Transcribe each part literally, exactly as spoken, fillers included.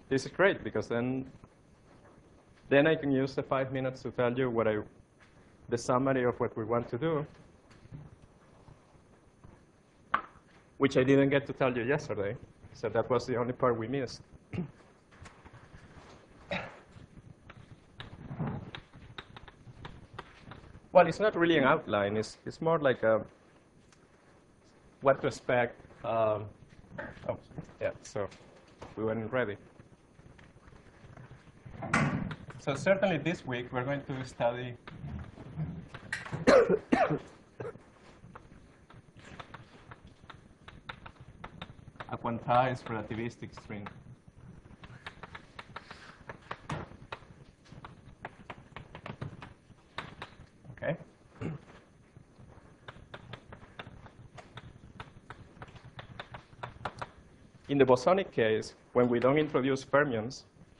this is great because then, then I can use the five minutes to tell you what I, the summary of what we want to do, which I didn't get to tell you yesterday. So that was the only part we missed. Well, it's not really an outline. It's, it's more like a, what to expect. Um, oh, yeah, so we weren't ready. So certainly this week, we're going to study a quantized relativistic string. Okay? In the bosonic case, when we don't introduce fermions,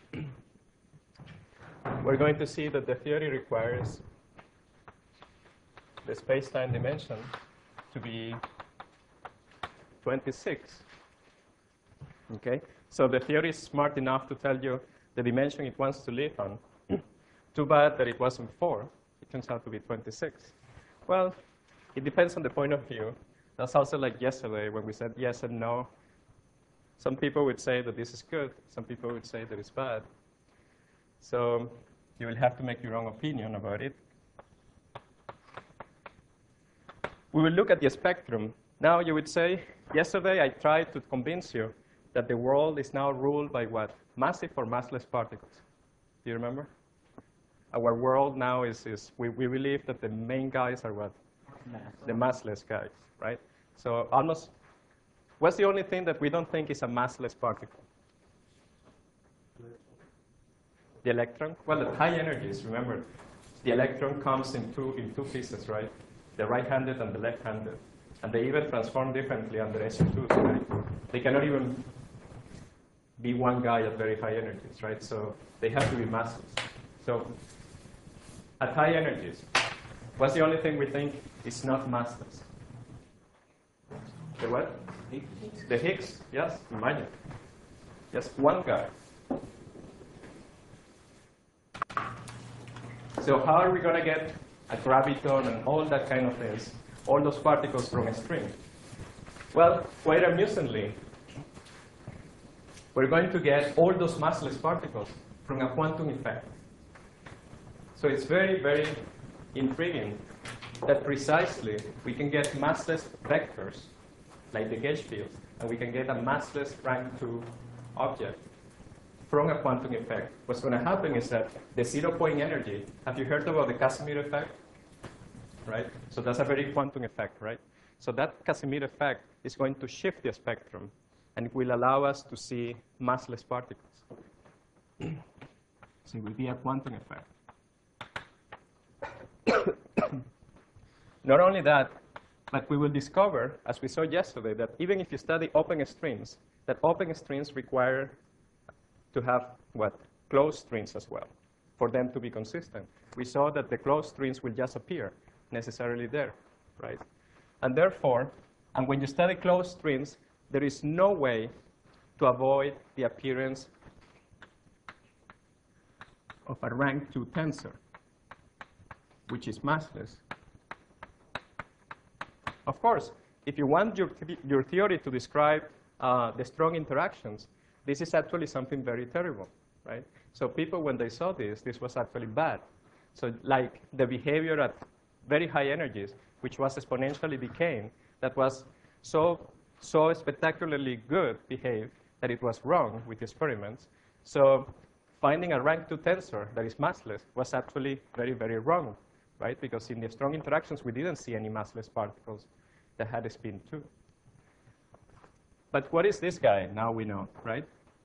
we're going to see that the theory requires the space-time dimension to be twenty-six. Okay? So the theory is smart enough to tell you the dimension it wants to live on. Too bad that it wasn't four. It turns out to be twenty-six. Well, it depends on the point of view. That's also like yesterday when we said yes and no. Some people would say that this is good. Some people would say that it's bad. So you will have to make your own opinion about it. We will look at the spectrum. Now you would say, yesterday I tried to convince you that the world is now ruled by what? Massive or massless particles. Do you remember? Our world now is, is we, we believe that the main guys are what? The massless guys, right? So almost, what's the only thing that we don't think is a massless particle? The electron? Well, at high energies, remember, the electron comes in two, in two pieces, right? The right-handed and the left-handed. And they even transform differently under S U two, right? They cannot even be one guy at very high energies, right? So they have to be massless. So at high energies, what's the only thing we think is not massless? The what? The Higgs, yes, imagine. Just one guy. So how are we going to get a graviton and all that kind of things, all those particles from a string? Well, quite amusingly, we're going to get all those massless particles from a quantum effect. So it's very, very intriguing that precisely we can get massless vectors, like the gauge field, and we can get a massless rank two object from a quantum effect. What's going to happen is that the zero-point energy, have you heard about the Casimir effect? Right? So that's a very quantum effect, right? So that Casimir effect is going to shift the spectrum, and it will allow us to see massless particles. So it will be a quantum effect. Not only that, but we will discover, as we saw yesterday, that even if you study open strings, that open strings require to have what? Closed strings as well, for them to be consistent. We saw that the closed strings will just appear necessarily there, right? And therefore, and when you study closed strings, there is no way to avoid the appearance of a rank two tensor, which is massless. Of course, if you want your, your theory to describe uh, the strong interactions, this is actually something very terrible, right? So people, when they saw this, this was actually bad. So like the behavior at very high energies, which was exponentially decaying, that was so, so spectacularly good behaved that it was wrong with the experiments. So finding a rank two tensor that is massless was actually very, very wrong, right? Because in the strong interactions, we didn't see any massless particles that had a spin two. But what is this guy? Now we know, right?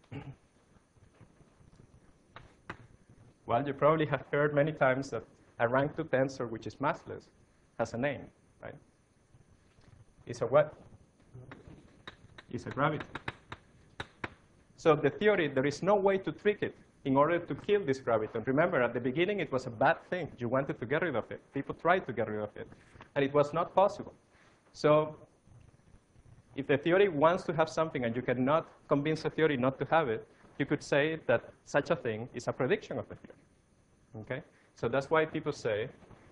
Well, you probably have heard many times that a rank two tensor, which is massless, has a name, right? It's a what? It's a gravity. So the theory, there is no way to trick it in order to kill this graviton. Remember, at the beginning, it was a bad thing. You wanted to get rid of it. People tried to get rid of it. And it was not possible. So if the theory wants to have something and you cannot convince the theory not to have it, you could say that such a thing is a prediction of the theory. Okay? So that's why people say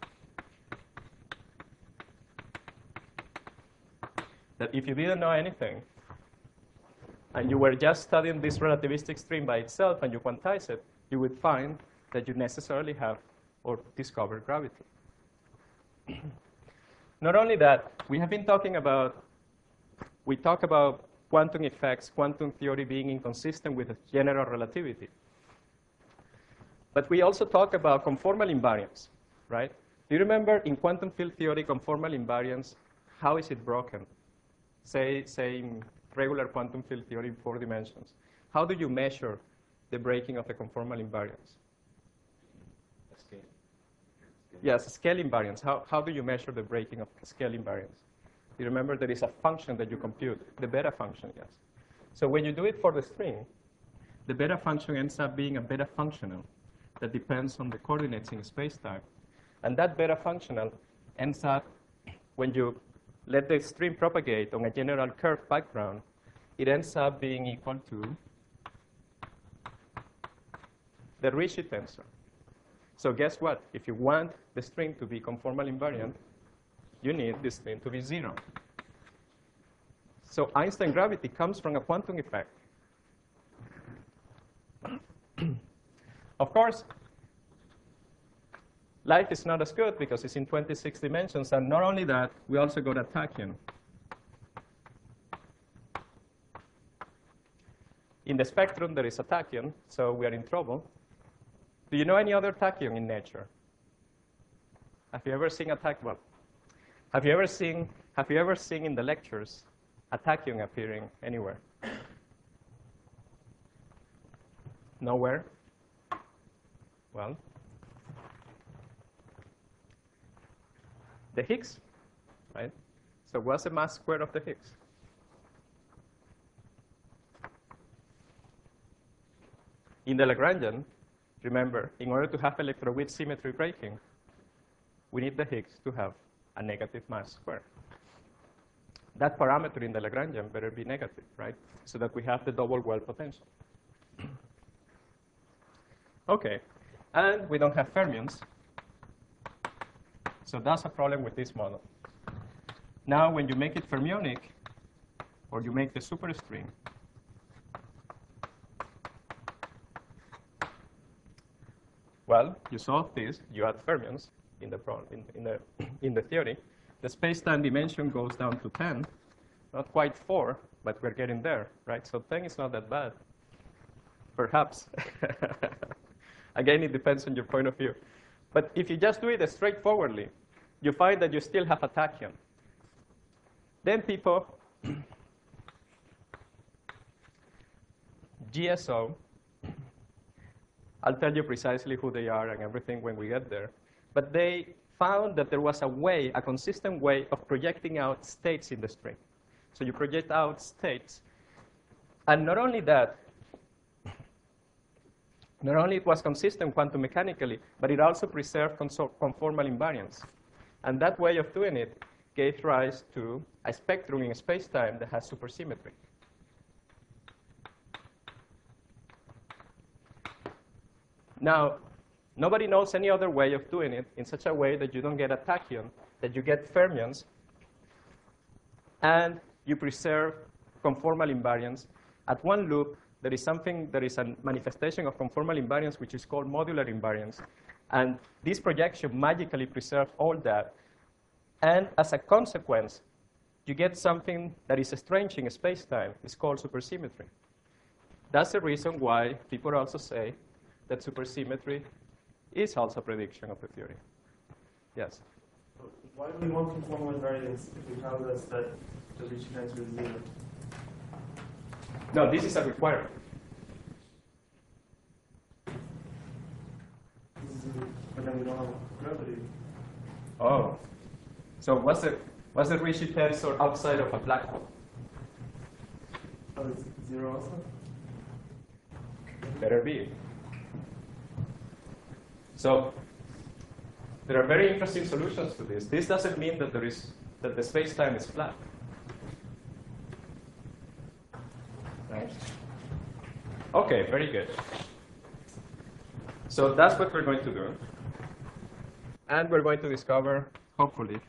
that if you didn't know anything, and you were just studying this relativistic stream by itself and you quantize it, you would find that you necessarily have or discover gravity. Not only that, we have been talking about, we talk about quantum effects, quantum theory being inconsistent with general relativity. But we also talk about conformal invariance, right? Do you remember in quantum field theory, conformal invariance, how is it broken? Say, say in regular quantum field theory in four dimensions. How do you measure the breaking of the conformal invariance? Scale. Yes, scale invariance. How, how do you measure the breaking of scale invariance? You remember there is a function that you compute, the beta function, yes. So when you do it for the string, the beta function ends up being a beta functional that depends on the coordinates in space-time. And that beta functional ends up, when you let the stream propagate on a general curved background, it ends up being equal to the Ricci tensor. So guess what? If you want the string to be conformal invariant, you need this string to be zero. So Einstein gravity comes from a quantum effect. Of course, life is not as good because it's in twenty-six dimensions. And not only that, we also got a tachyon. In the spectrum, there is a tachyon, so we are in trouble. Do you know any other tachyon in nature? Have you ever seen a tachyon? Well, have you ever seen, have you ever seen in the lectures a tachyon appearing anywhere? Nowhere? Well, the Higgs, right? So what's the mass square of the Higgs? In the Lagrangian, remember, in order to have electroweak symmetry breaking, we need the Higgs to have a negative mass square. That parameter in the Lagrangian better be negative, right? So that we have the double well potential. Okay, and we don't have fermions. So that's a problem with this model. Now, when you make it fermionic, or you make the superstring, well, you solve this, you add fermions in the, pro in, in the, in the theory. The space-time dimension goes down to ten, not quite four, but we're getting there, right? So ten is not that bad, perhaps. Again, it depends on your point of view. But if you just do it straightforwardly, you find that you still have a tachyon. Then people, G S O, I'll tell you precisely who they are and everything when we get there. But they found that there was a way, a consistent way of projecting out states in the string. So you project out states. And not only that, not only it was consistent quantum mechanically, but it also preserved conformal invariance. And that way of doing it gave rise to a spectrum in space-time that has supersymmetry. Now, nobody knows any other way of doing it in such a way that you don't get a tachyon, that you get fermions, and you preserve conformal invariance. At one loop, there is something, there is a manifestation of conformal invariance, which is called modular invariance. And this projection magically preserves all that. And as a consequence, you get something that is strange in space-time. It's called supersymmetry. That's the reason why people also say that supersymmetry is also a prediction of the theory. Yes? Why do we want conformal invariance if we tell us that the Ricci tensor is zero? No, this is a requirement. But then we don't have gravity. Oh. So what's the, what's the Ricci tensor outside of a black hole? Oh, it's zero also? Better be. So there are very interesting solutions to this. This doesn't mean that there is that the space-time is flat. Right? Okay. Okay, very good. So that's what we're going to do. And we're going to discover, hopefully,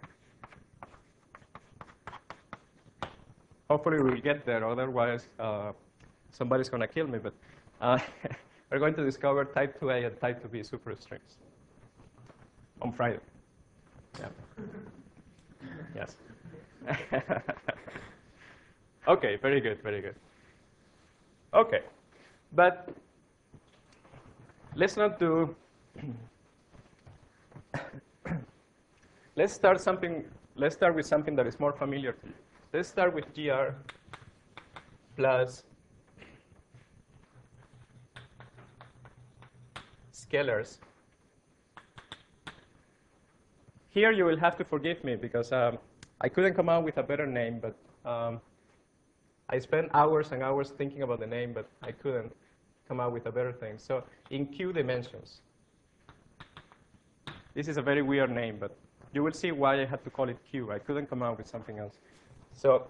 hopefully we'll get there, otherwise uh, somebody's going to kill me. But uh, we're going to discover type two A and type two B superstrings on Friday. Yeah. Yes. Okay, very good, very good. Okay, but let's not do, let's start something, let's start with something that is more familiar to you. Let's start with G R plus scalars. Here you will have to forgive me because um, I couldn't come out with a better name, but um, I spent hours and hours thinking about the name, but I couldn't come out with a better thing. So in Q dimensions, this is a very weird name, but you will see why I had to call it Q. I couldn't come out with something else. So,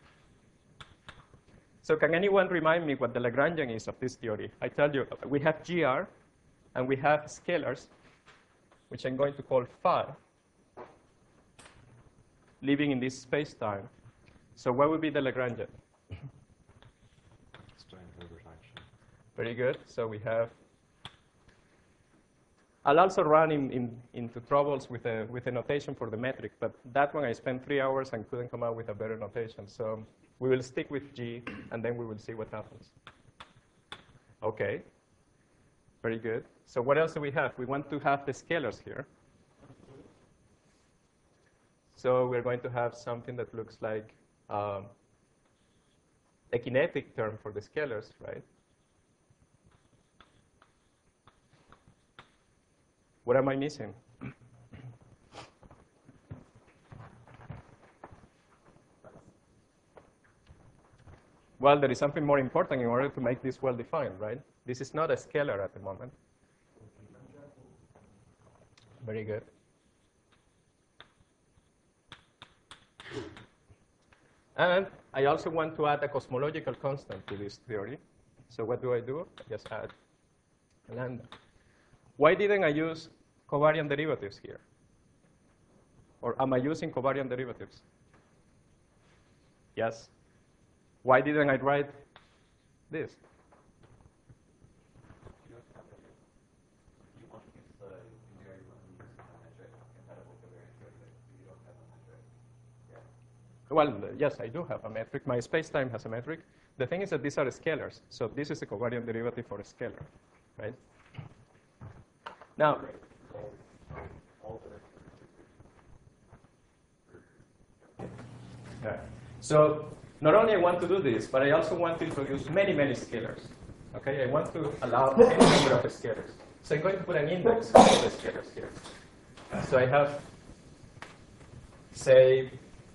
so can anyone remind me what the Lagrangian is of this theory? I tell you, we have G R, and we have scalars, which I'm going to call phi, living in this space-time. So what would be the Lagrangian? Very good. So we have. I'll also run in, in, into troubles with a, with a notation for the metric, but that one I spent three hours and couldn't come up with a better notation. So we will stick with G, and then we will see what happens. OK. Very good. So what else do we have? We want to have the scalars here. So we're going to have something that looks like um, a kinetic term for the scalars, right? What am I missing? Well, there is something more important in order to make this well defined, right? This is not a scalar at the moment. Very good. And I also want to add a cosmological constant to this theory. So what do I do? I just add lambda. Why didn't I use covariant derivatives here? Or am I using covariant derivatives? Yes. Why didn't I write this? Well, yes, I do have a metric. My space-time has a metric. The thing is that these are scalars. So this is a covariant derivative for a scalar, right? Now, yeah. So not only I want to do this, but I also want to introduce many, many scalars. Okay, I want to allow any number of scalars. So I'm going to put an index of the scalars here. So I have, say,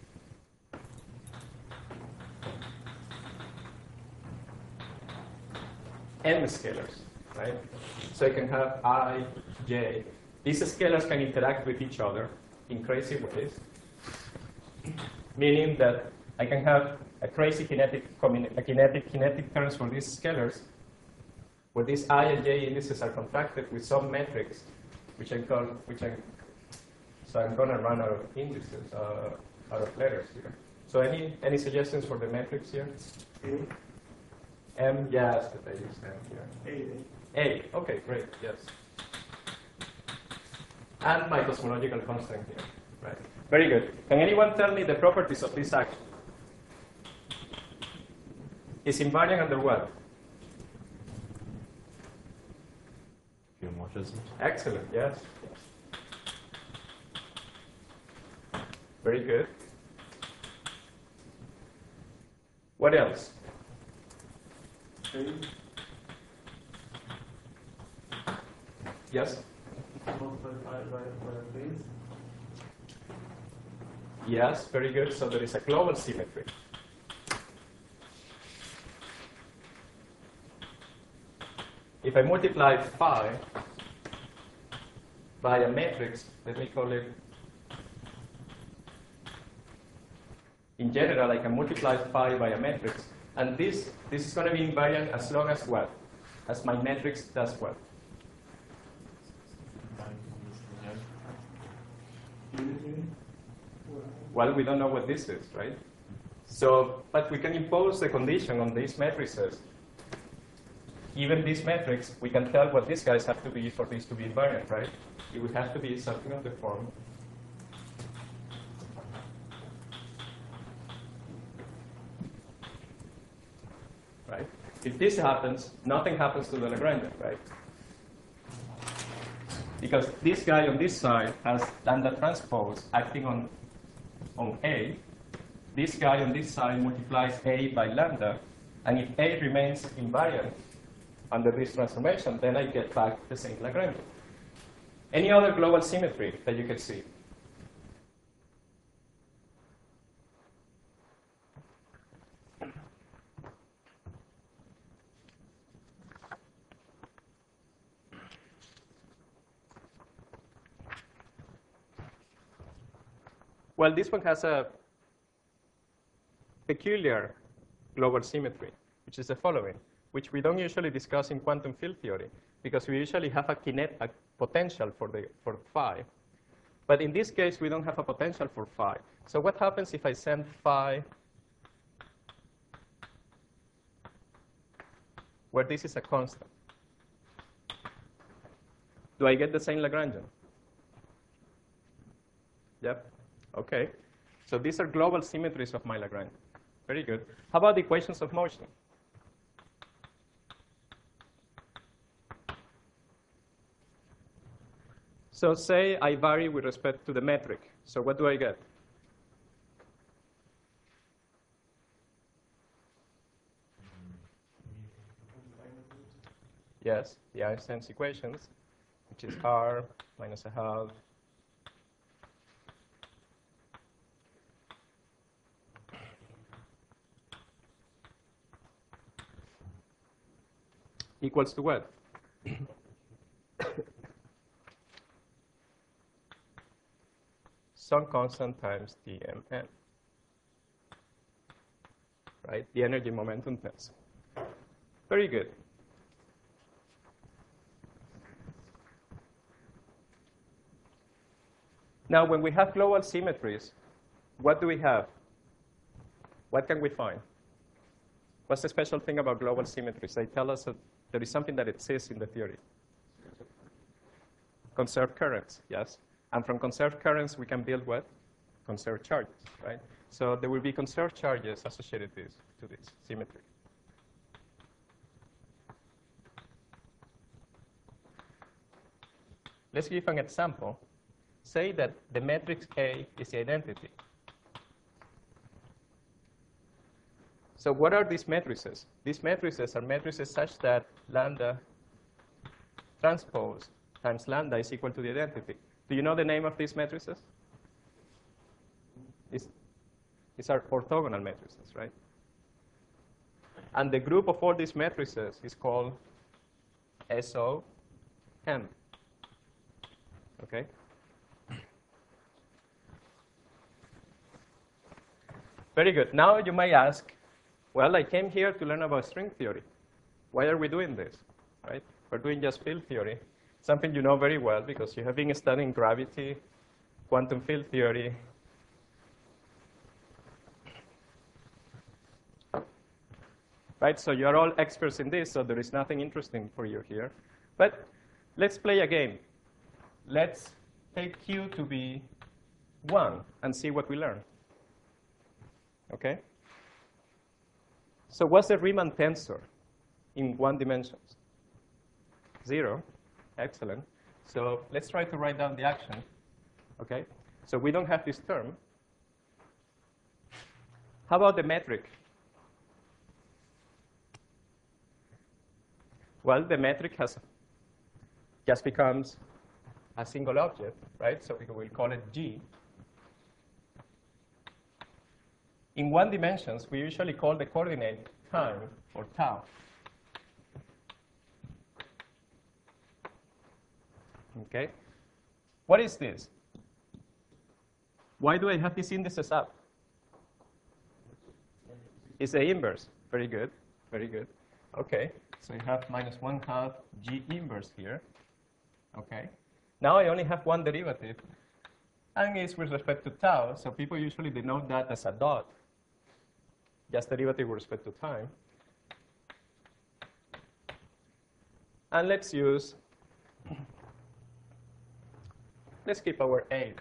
n scalars, right? So I can have I, j. These scalars can interact with each other in crazy ways, meaning that I can have a crazy kinetic, a kinetic, kinetic terms for these scalars, where these I and j indices are contracted with some metrics, which I call, which I, so I'm going to run out of indices, uh, out of letters here. So any any suggestions for the metrics here? A. M, yes, but I use M here. A. A, okay, great, yes. And my cosmological constant here, right? Very good. Can anyone tell me the properties of this action? Is invariant under what? Geomorphism. Excellent, yes. Very good. What else? A. Yes? Multiplied by, by, by a phase. Yes, very good. So there is a global symmetry. If I multiply phi by a matrix, let me call it, in general, I can multiply phi by a matrix, And this, this is going to be invariant as long as what? As my matrix does what? Well, we don't know what this is, right? So, but we can impose the condition on these matrices. Given this matrix, we can tell what these guys have to be for this to be invariant, right? It would have to be something of the form. Right? If this happens, nothing happens to the Lagrangian, right? Because this guy on this side has lambda transpose acting on, on A. This guy on this side multiplies A by lambda. And if A remains invariant under this transformation, then I get back the same Lagrangian. Any other global symmetry that you can see? Well, this one has a peculiar global symmetry, which is the following, which we don't usually discuss in quantum field theory, because we usually have a, kinet a potential for, the, for phi. But in this case, we don't have a potential for phi. So what happens if I send phi where this is a constant? Do I get the same Lagrangian? Yep. OK. So these are global symmetries of my Lagrangian. Very good. How about the equations of motion? So say I vary with respect to the metric. So what do I get? Yes, the Einstein's equations, which is R minus a half equals to what? Some constant times D M N, right? The energy momentum tensor. Very good. Now, when we have global symmetries, what do we have? What can we find? What's the special thing about global symmetries? They tell us that there is something that exists in the theory. Conserved currents, yes. And from conserved currents, we can build what? Conserved charges, right? So there will be conserved charges associated with this, to this symmetry. Let's give an example. Say that the matrix A is the identity. So what are these matrices? These matrices are matrices such that lambda transpose times lambda is equal to the identity. Do you know the name of these matrices? These, these are orthogonal matrices, right? And the group of all these matrices is called S O M. Okay? Very good. Now you might ask, well, I came here to learn about string theory. Why are we doing this? Right? We're doing just field theory, something you know very well because you have been studying gravity, quantum field theory. Right? So you're all experts in this, so there is nothing interesting for you here. But let's play a game. Let's take Q to be one and see what we learn. Okay? So what's the Riemann tensor in one dimension? Zero. Excellent. So let's try to write down the action. Okay? So we don't have this term. How about the metric? Well, the metric has just becomes a single object, right? So we will call it G. In one dimensions, we usually call the coordinate time or tau. Okay? What is this? Why do I have these indices up? It's the inverse. Very good. Very good. Okay. So you have minus one half G inverse here. Okay. Now I only have one derivative, and it's with respect to tau. So people usually denote that as a dot, just derivative with respect to time. And let's use, let's keep our A.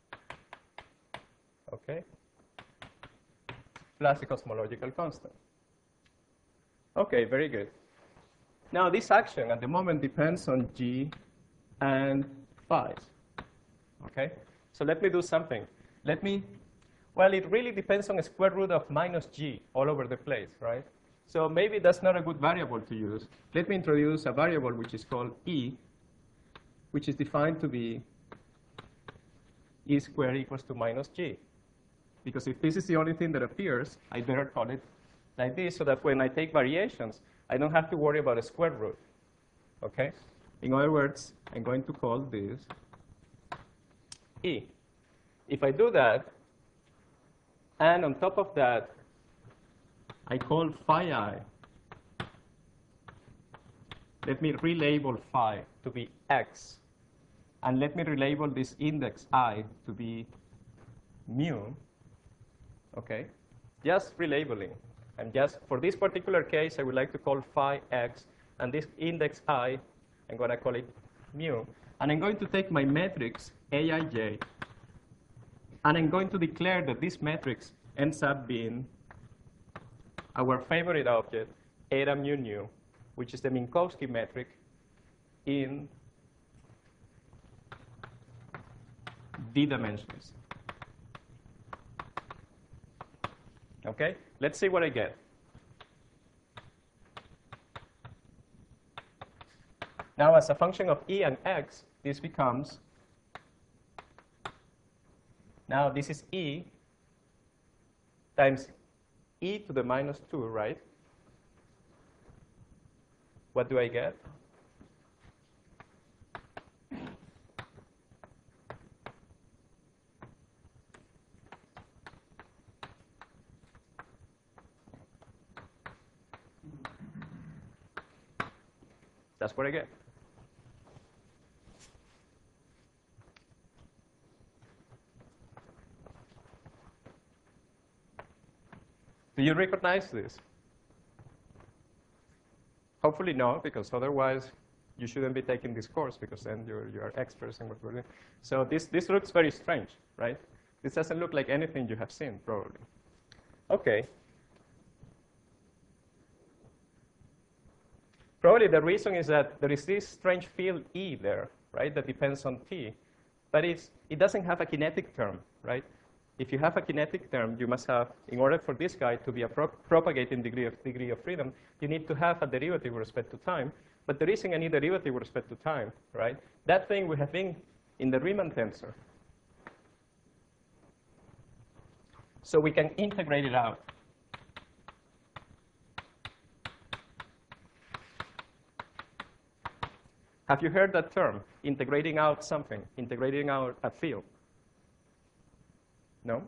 Okay. Plus the cosmological constant. Okay, very good. Now this action at the moment depends on G and phi. Okay? So let me do something. Let me, well, it really depends on a square root of minus G all over the place, right? So maybe that's not a good variable to use. Let me introduce a variable which is called E, which is defined to be E squared equals to minus G. Because if this is the only thing that appears, I better call it like this so that when I take variations, I don't have to worry about a square root. Okay? In other words, I'm going to call this E. If I do that, and on top of that, I call phi I, let me relabel phi to be X, and let me relabel this index I to be mu. Okay? Just relabeling. And just for this particular case, I would like to call phi X, and this index I, I'm going to call it mu. And I'm going to take my matrix A I J, and I'm going to declare that this matrix ends up being our favorite object, eta mu nu, which is the Minkowski metric in d dimensions. Okay? Let's see what I get. Now, as a function of E and X, this becomes, now this is E times E to the minus two, right? What do I get? That's what I get. Do you recognize this? Hopefully no, because otherwise you shouldn't be taking this course, because then you're, you're experts in what we're doing. So this, this looks very strange, right? This doesn't look like anything you have seen, probably. Okay. Probably the reason is that there is this strange field E there, right, that depends on T. But it's, it doesn't have a kinetic term, right? If you have a kinetic term, you must have, in order for this guy to be a pro propagating degree of, degree of freedom, you need to have a derivative with respect to time. But there isn't any derivative with respect to time, right? That thing we have been in the Riemann tensor. So we can integrate it out. Have you heard that term, integrating out something, integrating out a field? No?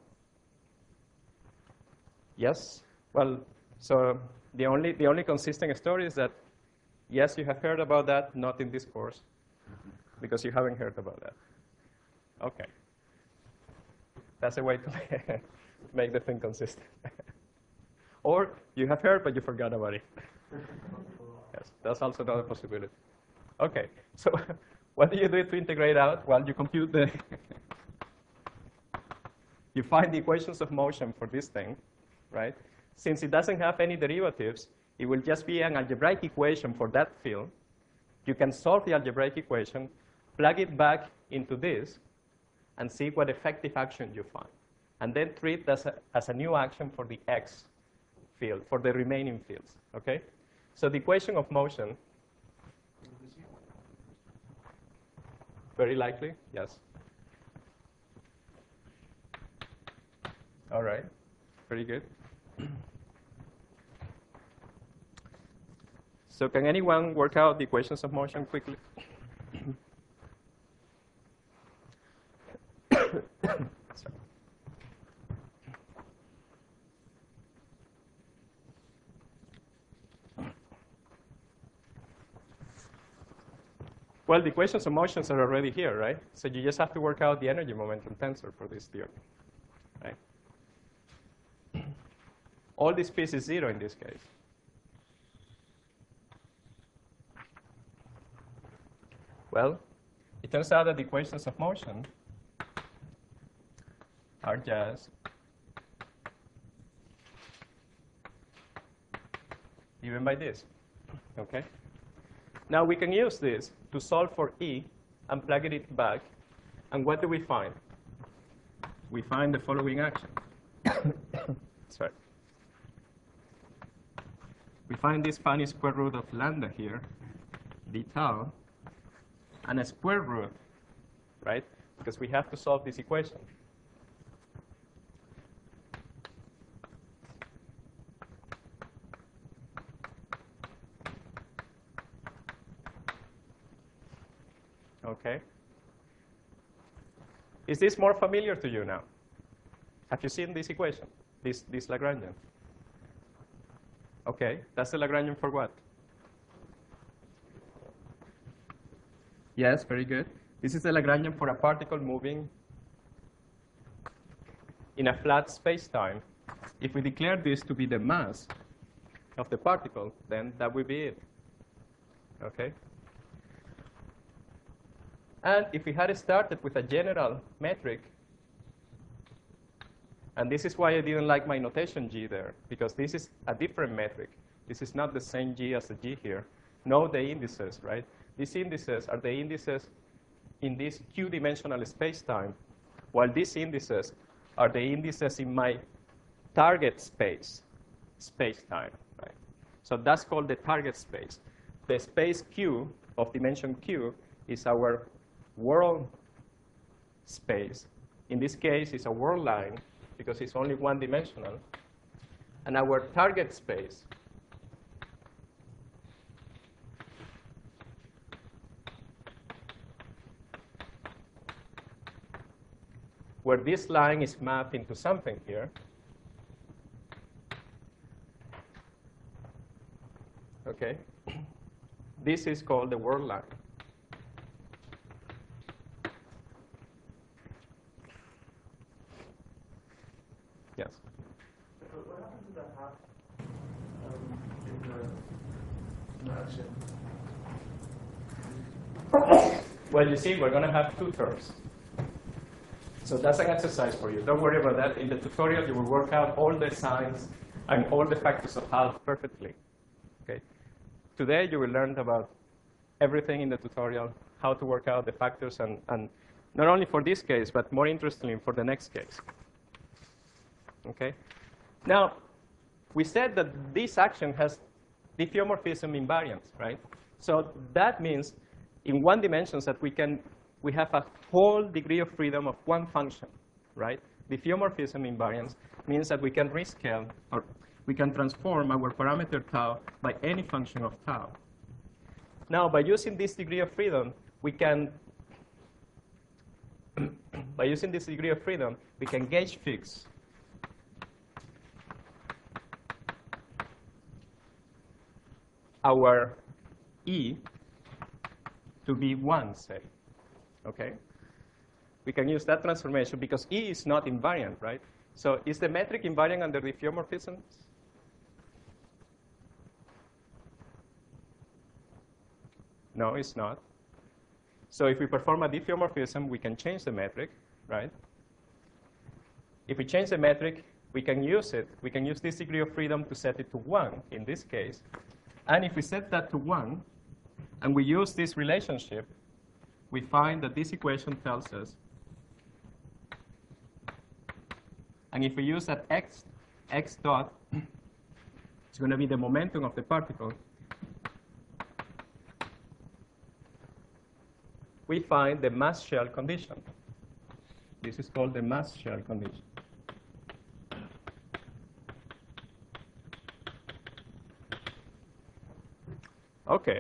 Yes? Well, so the only, the only consistent story is that, yes, you have heard about that, not in this course, because you haven't heard about that. Okay. That's a way to make the thing consistent. Or you have heard, but you forgot about it. Yes, that's also another possibility. Okay, so what do you do to integrate out? Well, you compute the, you find the equations of motion for this thing, right? Since it doesn't have any derivatives, it will just be an algebraic equation for that field. You can solve the algebraic equation, plug it back into this, and see what effective action you find. And then treat that as a, as a new action for the X field, for the remaining fields, okay? So the equation of motion, very likely, yes. All right, very good. So can anyone work out the equations of motion quickly? Well, the equations of motions are already here, right? So you just have to work out the energy momentum tensor for this theory, right? All this piece is zero in this case. Well, it turns out that the equations of motion are just given by this, okay? Now we can use this to solve for E and plug it back. And what do we find? We find the following action. Sorry. We find this funny square root of lambda here, d tau, and a square root, right? Because we have to solve this equation. Okay. Is this more familiar to you now? Have you seen this equation, this, this Lagrangian? Okay, that's the Lagrangian for what? Yes, very good. This is the Lagrangian for a particle moving in a flat space-time. If we declare this to be the mass of the particle, then that will be it. Okay? And if we had started with a general metric, and this is why I didn't like my notation G there, because this is a different metric. This is not the same G as the G here. Know the indices, right? These indices are the indices in this Q-dimensional space-time, while these indices are the indices in my target space, space-time, right? So that's called the target space. The space Q of dimension Q is our world space. In this case, it's a world line because it's only one-dimensional. And our target space where this line is mapped into something here. Okay. This is called the world line. Yes. So what happens to the half um, in the, in the action? Well, you see, we're going to have two terms. So that's an exercise for you. Don't worry about that. In the tutorial, you will work out all the signs and all the factors of half perfectly. Okay. Today, you will learn about everything in the tutorial, how to work out the factors, and, and not only for this case, but more interestingly, for the next case. Okay. Now, we said that this action has diffeomorphism invariance, right? So that means in one dimension that we can we have a whole degree of freedom of one function, right? Diffeomorphism invariance means that we can rescale or we can transform our parameter tau by any function of tau. Now, by using this degree of freedom, we can by using this degree of freedom, we can gauge fix our E to be one, say. Okay? We can use that transformation because E is not invariant, right? So is the metric invariant under diffeomorphisms? No, it's not. So if we perform a diffeomorphism, we can change the metric, right? If we change the metric, we can use it. We can use this degree of freedom to set it to one in this case. And if we set that to one, and we use this relationship, we find that this equation tells us, and if we use that x, x dot, it's going to be the momentum of the particle, we find the mass shell condition. This is called the mass shell condition. Okay.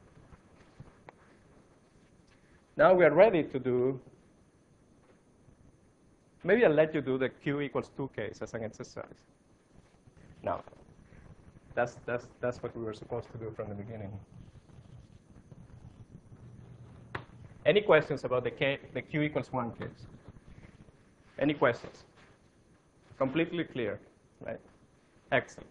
Now we are ready to do, maybe I'll let you do the Q equals two case as an exercise. No. That's, that's, that's what we were supposed to do from the beginning. Any questions about the, K, the Q equals one case? Any questions? Completely clear, right? Excellent.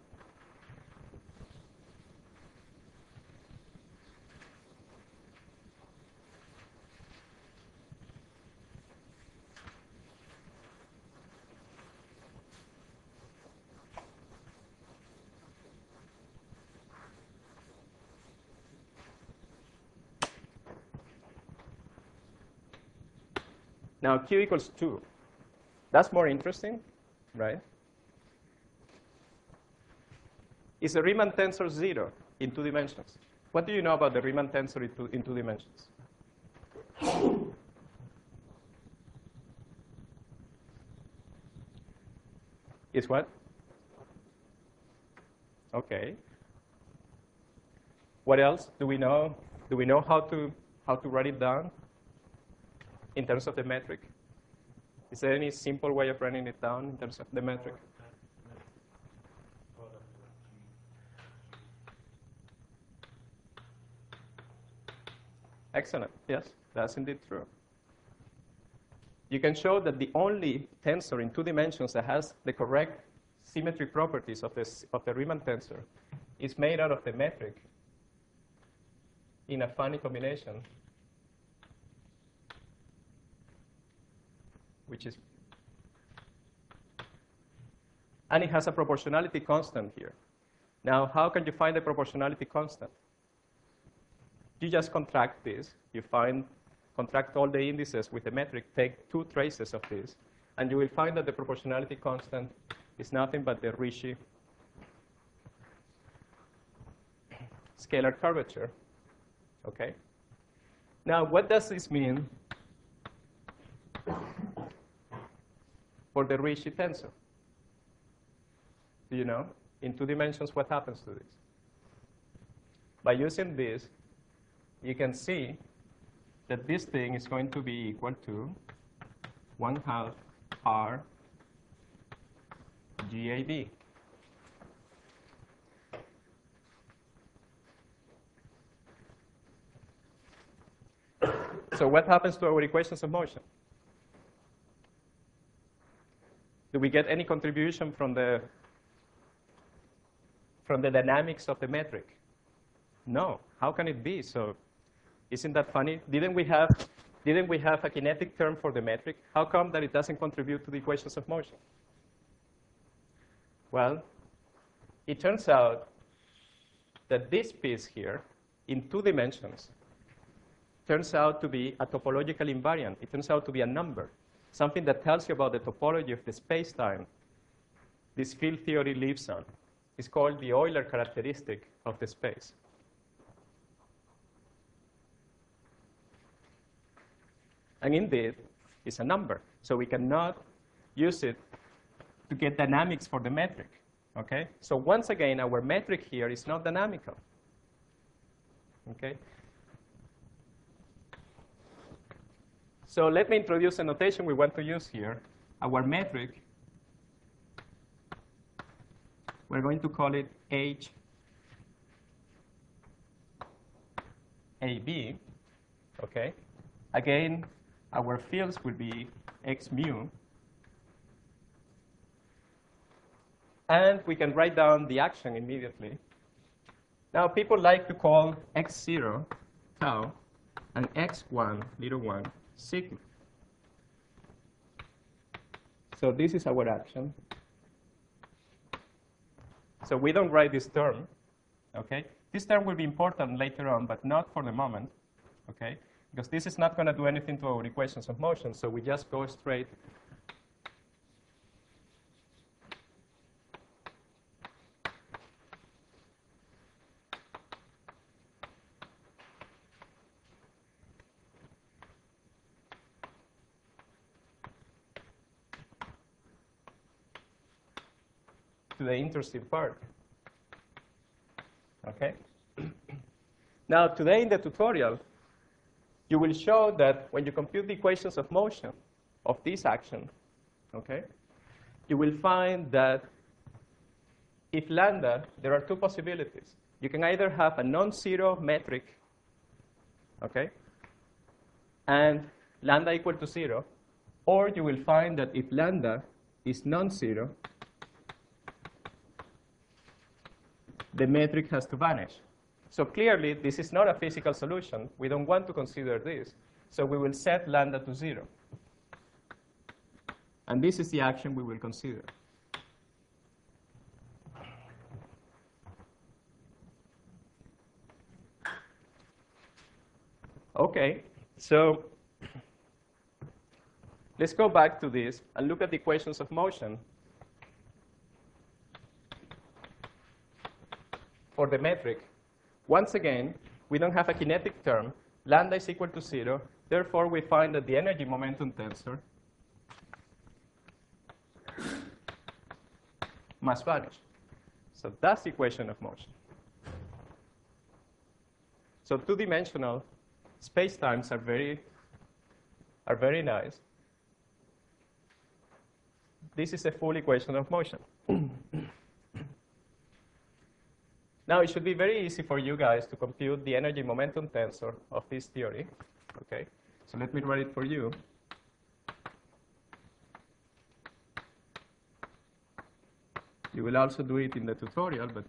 Now Q equals two. That's more interesting, right? Is the Riemann tensor zero in two dimensions? What do you know about the Riemann tensor in two, in two dimensions? Is what? Okay. What else do we know? Do we know how to how to write it down in terms of the metric? Is there any simple way of writing it down in terms of the metric? Excellent. Yes, that's indeed true. You can show that the only tensor in two dimensions that has the correct symmetry properties of, this, of the Riemann tensor is made out of the metric in a funny combination, which is, and it has a proportionality constant here. Now, how can you find the proportionality constant? You just contract this. You find, contract all the indices with the metric, take two traces of this, and you will find that the proportionality constant is nothing but the Ricci scalar curvature. Okay? Now, what does this mean for the Ricci tensor? Do you know? In two dimensions, what happens to this? By using this, you can see that this thing is going to be equal to one half R G A B. So what happens to our equations of motion? Do we get any contribution from the from the dynamics of the metric? No. How can it be? So isn't that funny? Didn't we have didn't we have a kinetic term for the metric? How come that it doesn't contribute to the equations of motion? Well, it turns out that this piece here in two dimensions turns out to be a topological invariant. It turns out to be a number, something that tells you about the topology of the space-time this field theory lives on. It's called the Euler characteristic of the space. And indeed, it's a number. So we cannot use it to get dynamics for the metric. Okay? So once again, our metric here is not dynamical. Okay? So let me introduce a notation we want to use here. Our metric, we're going to call it H A B. Okay? Again, our fields will be x mu. And we can write down the action immediately. Now, people like to call x zero tau and x one, little one, sigma. So this is our action. So we don't write this term. Okay? This term will be important later on, but not for the moment. Okay? Because this is not going to do anything to our equations of motion, so we just go straight to the interesting part. Okay? Now, today in the tutorial, you will show that when you compute the equations of motion of this action, okay, you will find that if lambda, there are two possibilities. You can either have a non-zero metric, okay, and lambda equal to zero, or you will find that if lambda is non-zero, the metric has to vanish. So clearly, this is not a physical solution. We don't want to consider this. So we will set lambda to zero. And this is the action we will consider. OK, so let's go back to this and look at the equations of motion for the metric. Once again, we don't have a kinetic term. Lambda is equal to zero. Therefore, we find that the energy momentum tensor must vanish. So that's the equation of motion. So two-dimensional spacetimes are very, are very nice. This is a full equation of motion. Now, it should be very easy for you guys to compute the energy momentum tensor of this theory. Okay, so let me write it for you. You will also do it in the tutorial, but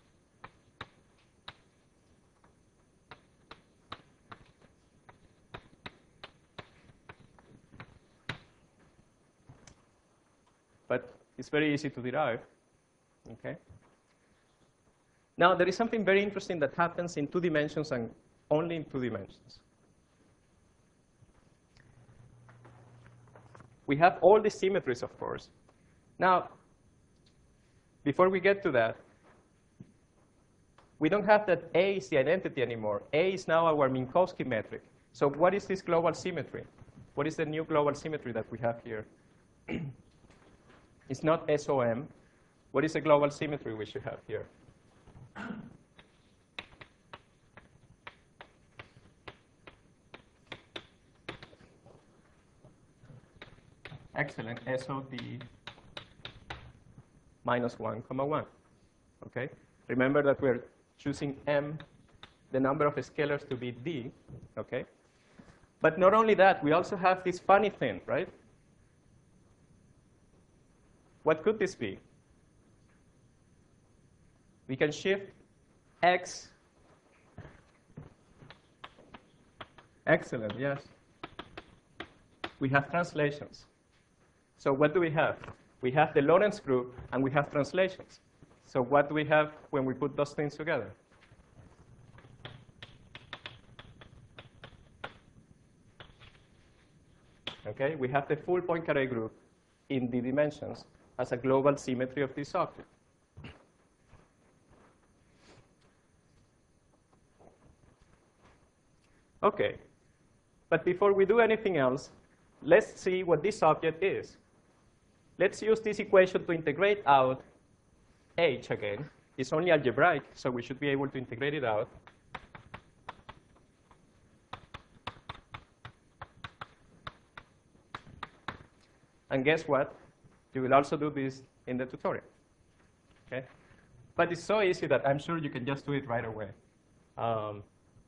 but it's very easy to derive. Okay. Now, there is something very interesting that happens in two dimensions and only in two dimensions. We have all the symmetries, of course. Now, before we get to that, we don't have that A is the identity anymore. A is now our Minkowski metric. So what is this global symmetry? What is the new global symmetry that we have here? It's not S O M. What is the global symmetry we should have here? Excellent. S O D minus one comma one. Okay. Remember that we're choosing M, the number of scalars, to be D. Okay. But not only that, we also have this funny thing, right? What could this be? We can shift X. Excellent, yes. We have translations. So what do we have? We have the Lorentz group, and we have translations. So what do we have when we put those things together? Okay, we have the full Poincaré group in the dimensions as a global symmetry of this object. Okay, but before we do anything else, let's see what this object is. Let's use this equation to integrate out H again. It's only algebraic, so we should be able to integrate it out. And guess what? You will also do this in the tutorial. Okay? But it's so easy that I'm sure you can just do it right away. Um,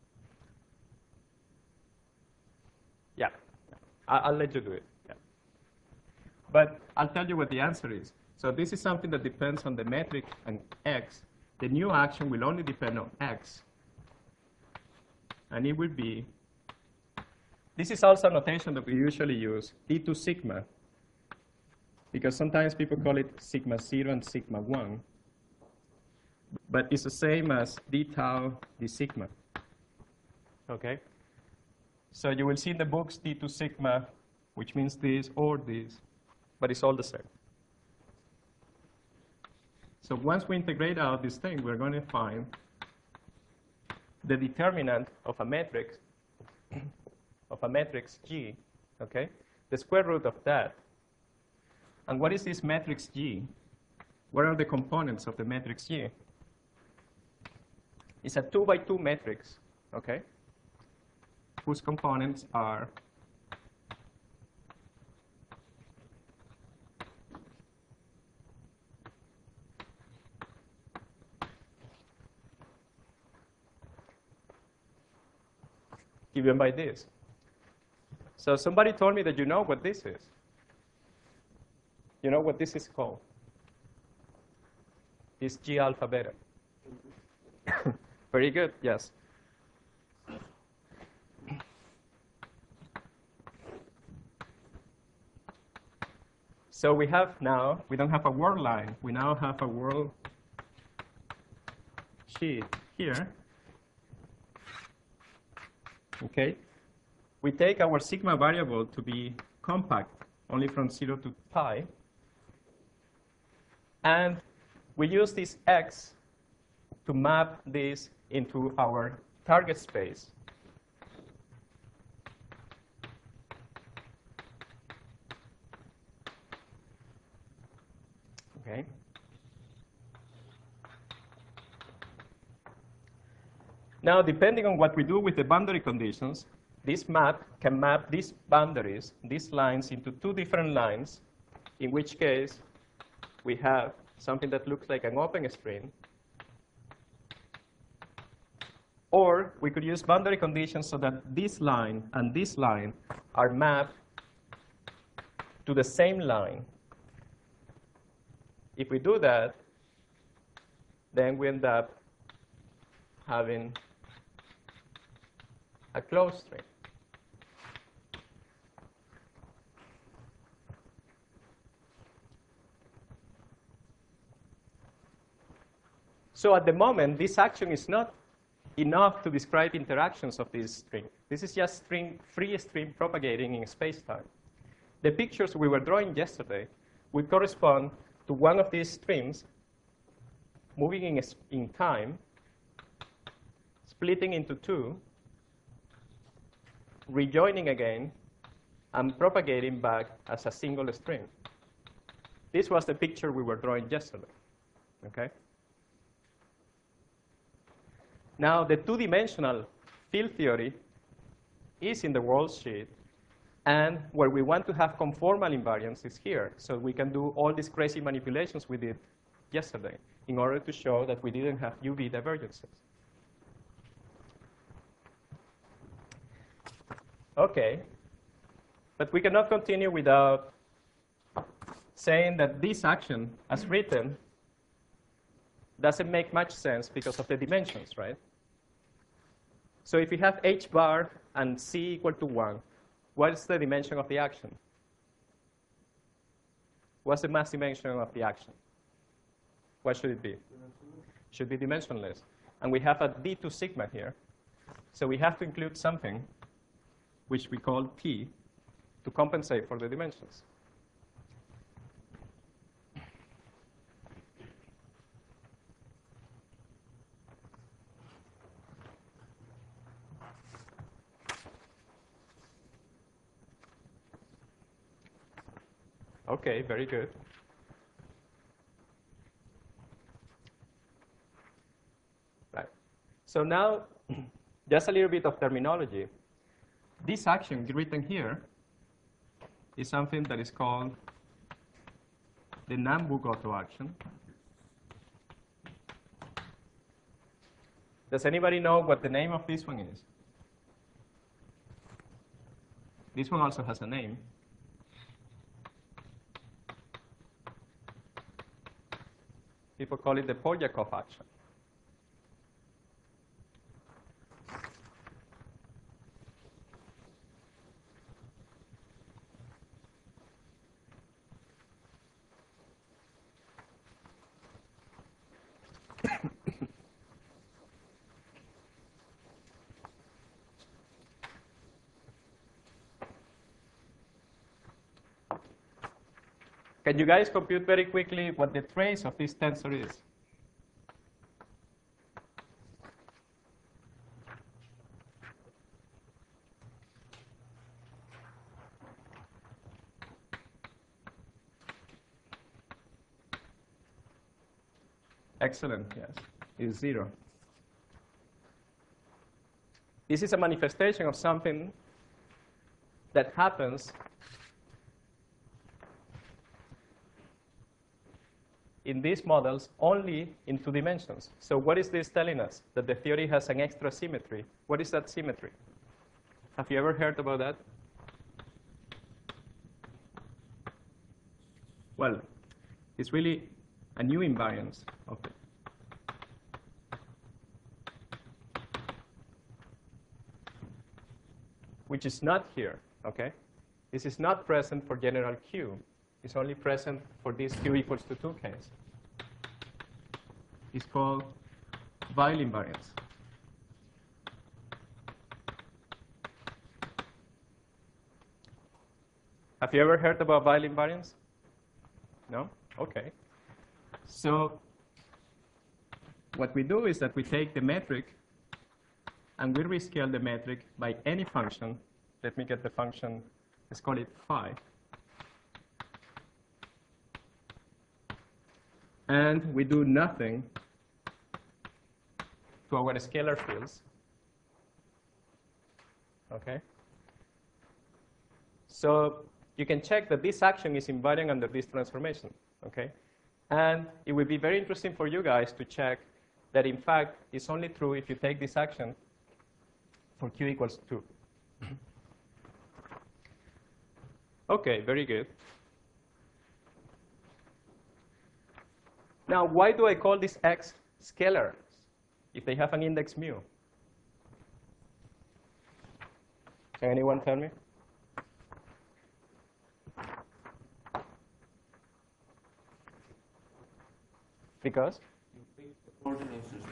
yeah, I'll let you do it. Yeah. But I'll tell you what the answer is. So this is something that depends on the metric and X. The new action will only depend on X. And it will be, this is also a notation that we usually use, D two sigma. Because sometimes people call it sigma zero and sigma one. But it's the same as d tau d sigma. Okay? So you will see in the books d two sigma, which means this or this, but it's all the same. So once we integrate out this thing, we're going to find the determinant of a matrix, of a matrix G, okay? The square root of that. And what is this matrix G? What are the components of the matrix G? It's a two by two matrix, okay? Whose components are given by this. So somebody told me that you know what this is. You know what this is called? It's G alpha beta. Very good, yes. So we have now, we don't have a world line. We now have a world sheet here. Okay. We take our sigma variable to be compact, only from zero to pi. And we use this x to map this into our target space. Okay. Now, depending on what we do with the boundary conditions, this map can map these boundaries, these lines, into two different lines, in which case we have something that looks like an open string. Or we could use boundary conditions so that this line and this line are mapped to the same line. If we do that, then we end up having a closed string. So at the moment, this action is not enough to describe interactions of this string. This is just string, free string propagating in space-time. The pictures we were drawing yesterday would correspond to one of these streams moving in, in time, splitting into two, rejoining again, and propagating back as a single string. This was the picture we were drawing yesterday. Okay? Now, the two-dimensional field theory is in the world sheet, and where we want to have conformal invariance is here. So we can do all these crazy manipulations we did yesterday in order to show that we didn't have U V divergences. Okay, but we cannot continue without saying that this action, as written, doesn't make much sense because of the dimensions, right? So if we have h bar and c equal to one, what is the dimension of the action? What's the mass dimension of the action? What should it be? Should be dimensionless. And we have a d two sigma here. So we have to include something which we call t to compensate for the dimensions. Okay, very good. Right. So now, just a little bit of terminology. This action written here is something that is called the Nambu-Goto action. Does anybody know what the name of this one is? This one also has a name. People call it the Polyakov action. Can you guys compute very quickly what the trace of this tensor is? Excellent, yes, is zero. This is a manifestation of something that happens in these models only in two dimensions. So what is this telling us? That the theory has an extra symmetry. What is that symmetry? Have you ever heard about that? well, it's really a new invariance of it. Which is not here, okay? This is not present for general Q. It's only present for this Q equals to two case. It's called Weyl invariance. Have you ever heard about Weyl invariance? No? Okay. So what we do is that we take the metric and we rescale the metric by any function. Let me get the function, let's call it phi. And we do nothing to our scalar fields. Okay? So you can check that this action is invariant under this transformation. Okay? And it will be very interesting for you guys to check that, in fact, it's only true if you take this action for Q equals two. Okay, very good. Now, why do I call this X scalars if they have an index mu? Can anyone tell me? Because? You pick the coordinate system.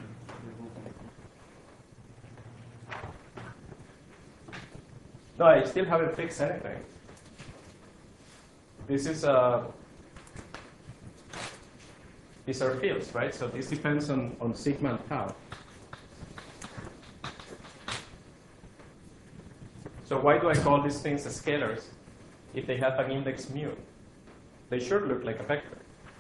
No, I still haven't fixed anything. This is uh, these are fields, right? So this depends on, on sigma and tau. So why do I call these things scalars if they have an index mu? They should look like a vector.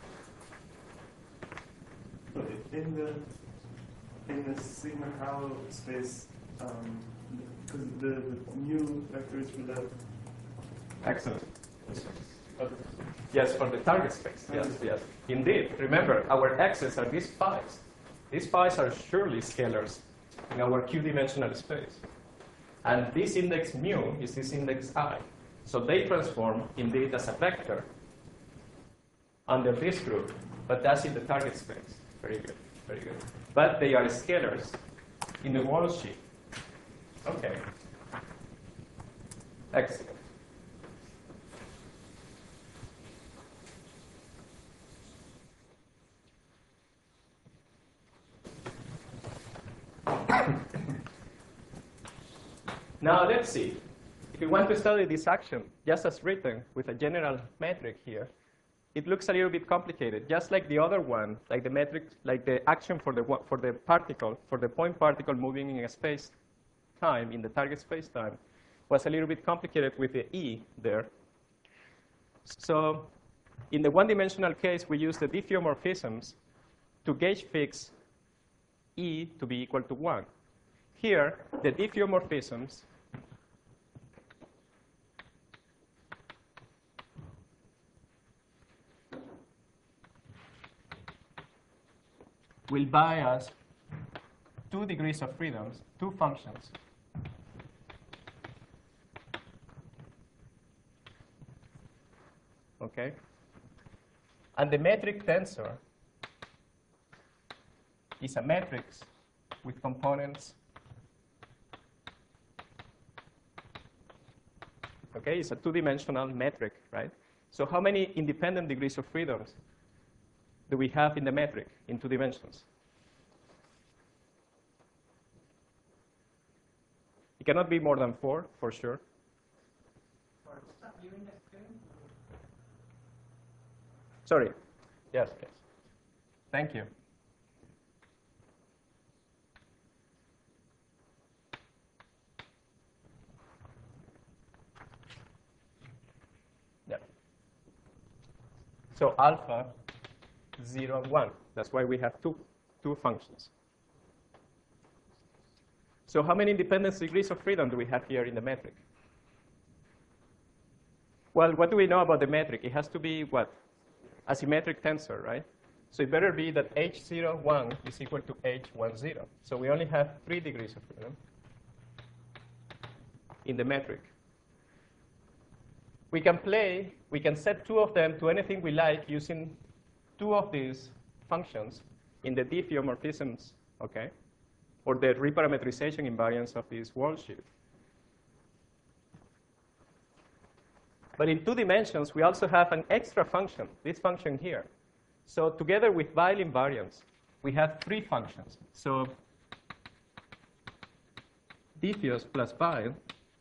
But in the in the sigma tau space, um, because the, the mu vector is for the Excellent. uh, Yes, for the target space. Yes, yes. Indeed. Remember, our x's are these phi's. These phi's are surely scalars in our Q-dimensional space. And this index mu is this index I. So they transform, indeed, as a vector under this group, but that's in the target space. Very good, very good. But they are scalars in the wall sheet. Okay. Excellent. Now let's see. If we want to study this action just as written with a general metric here, it looks a little bit complicated. Just like the other one, like the metric, like the action for the for the particle, for the point particle moving in a space time in the target space time, was a little bit complicated with the E there. So in the one-dimensional case, we use the diffeomorphisms to gauge fix E to be equal to one. Here, the diffeomorphisms will buy us two degrees of freedoms, two functions. Okay? And the metric tensor is a matrix with components. Okay, it's a two-dimensional metric, right? So how many independent degrees of freedoms do we have in the metric in two dimensions? It cannot be more than four, for sure. Sorry. Yes, yes. Thank you. Yeah. So alpha, zero, and one. That's why we have two, two functions. So how many independent degrees of freedom do we have here in the metric? Well, what do we know about the metric? It has to be what? A symmetric tensor, right? So it better be that H zero, one is equal to H one, zero. So we only have three degrees of freedom in the metric. we can play, we can set two of them to anything we like using two of these functions in the diffeomorphisms, okay, or the reparametrization invariance of this world shift. But in two dimensions, we also have an extra function, this function here. So together with Weyl invariance, we have three functions. So diffeos plus Weyl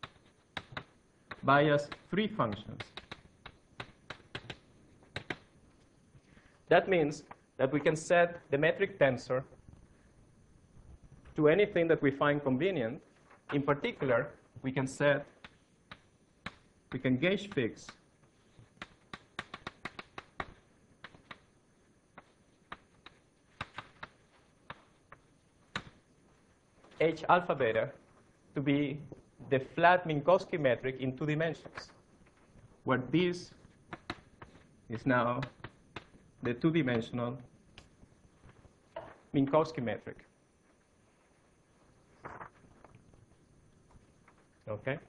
buy us three functions. That means that we can set the metric tensor to anything that we find convenient. In particular, we can set, we can gauge fix H alpha beta to be the flat Minkowski metric in two dimensions, where this is now the two-dimensional Minkowski metric. Okay?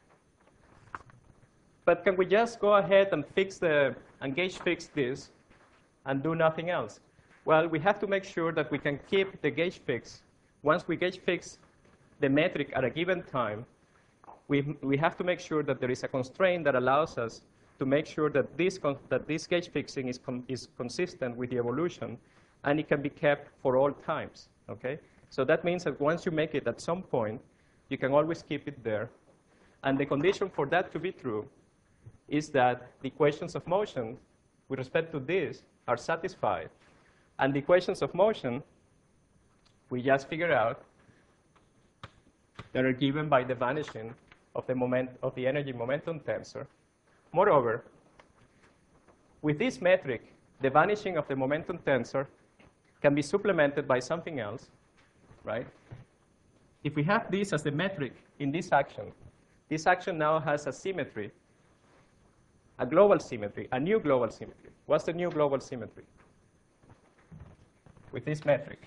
But can we just go ahead and fix the, and gauge fix this and do nothing else? Well, we have to make sure that we can keep the gauge fix. Once we gauge fix the metric at a given time, we, we have to make sure that there is a constraint that allows us to make sure that this, that this gauge fixing is, con is consistent with the evolution, and it can be kept for all times, okay? So that means that once you make it at some point, you can always keep it there. And the condition for that to be true is that the equations of motion with respect to this are satisfied. And the equations of motion, we just figure out, that are given by the vanishing of the, moment, of the energy momentum tensor. Moreover, with this metric, the vanishing of the momentum tensor can be supplemented by something else, right? If we have this as the metric in this action, this action now has a symmetry, a global symmetry, a new global symmetry. What's the new global symmetry? With this metric.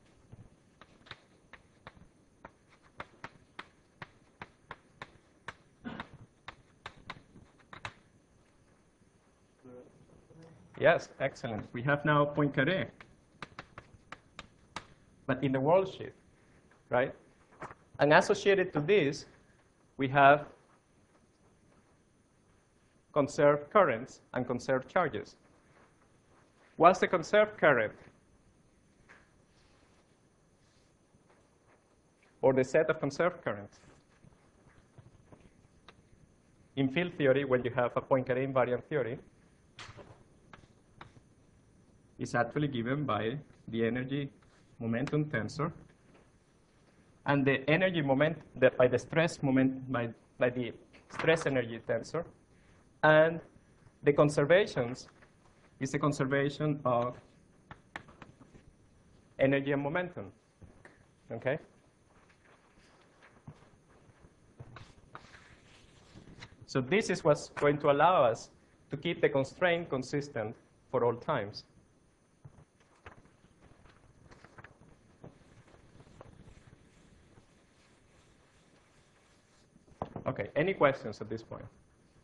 Yes, excellent. We have now Poincaré, but in the world shift, right? And associated to this, we have conserved currents and conserved charges. What's the conserved current? Or the set of conserved currents? In field theory, when you have a Poincaré invariant theory, is actually given by the energy momentum tensor and the energy moment the, by the stress moment by, by the stress energy tensor, and the conservations is the conservation of energy and momentum. Okay? So this is what's going to allow us to keep the constraint consistent for all times. Okay, any questions at this point?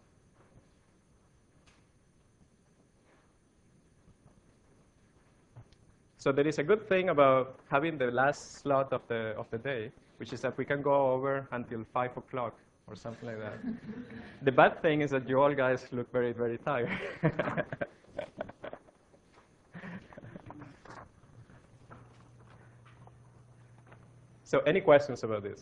So there is a good thing about having the last slot of the, of the day, which is that we can go over until five o'clock or something like that. The bad thing is that you all guys look very, very tired. So any questions about this?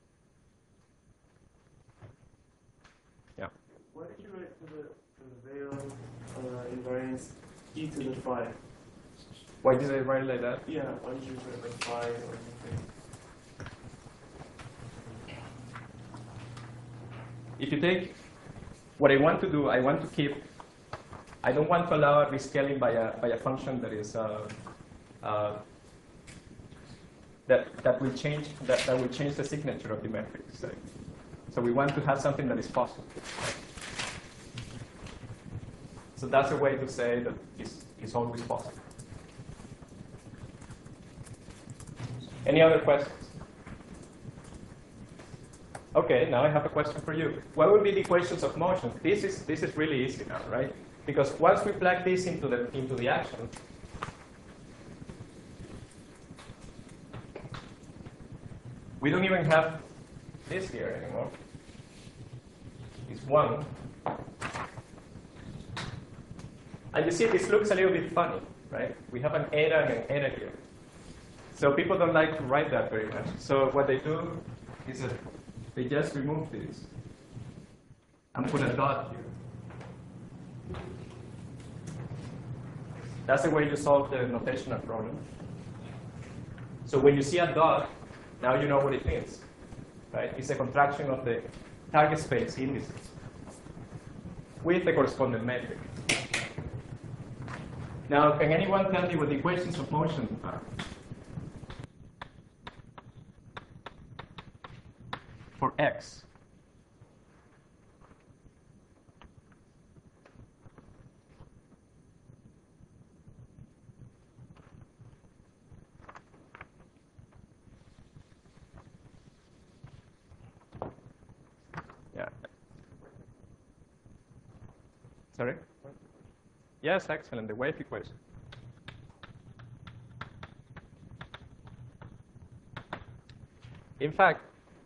Yeah. Why did you write for the, for the Weyl uh, invariance e to the phi? Why did I write it like that? Yeah, why did you write like phi or something? If you take what I want to do, I want to keep, I don't want to allow a rescaling by a, by a function that is, uh, uh, that, that will change, that, that will change the signature of the metric. So, so we want to have something that is positive. So that's a way to say that it's, it's always positive. Any other questions? Okay, now I have a question for you. What would be the equations of motion? This is this is really easy now, right? Because once we plug this into the into the action, we don't even have this here anymore. It's one. And you see, this looks a little bit funny, right? We have an eta and an eta here. So people don't like to write that very much. So what they do is that they just remove this and put a dot here. That's the way you solve the notational problem. So when you see a dot, now you know what it means, right? It's a contraction of the target space indices with the corresponding metric. Now, can anyone tell me what the equations of motion are? For x. Yeah. Sorry? Yes, excellent, the wave equation. In fact,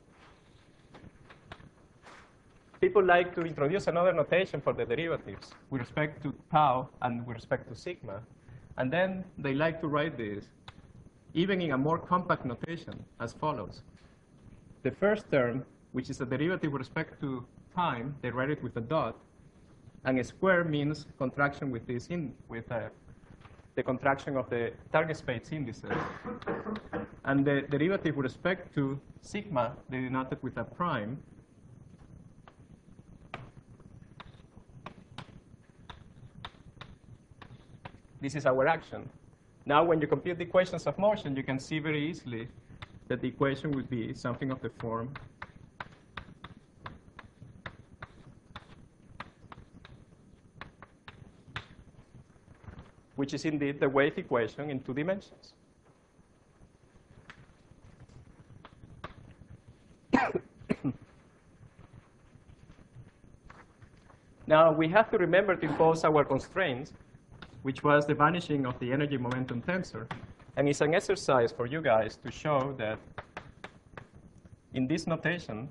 people like to introduce another notation for the derivatives with respect to tau and with respect to sigma. And then they like to write this, even in a more compact notation, as follows. The first term, which is a derivative with respect to time, they write it with a dot. And a square means contraction with this in with uh, the contraction of the target space indices. And the derivative with respect to sigma, they denote it with a prime. This is our action. Now, when you compute the equations of motion, you can see very easily that the equation would be something of the form which is indeed the wave equation in two dimensions. Now, we have to remember to impose our constraints, which was the vanishing of the energy momentum tensor. And it's an exercise for you guys to show that in this notation,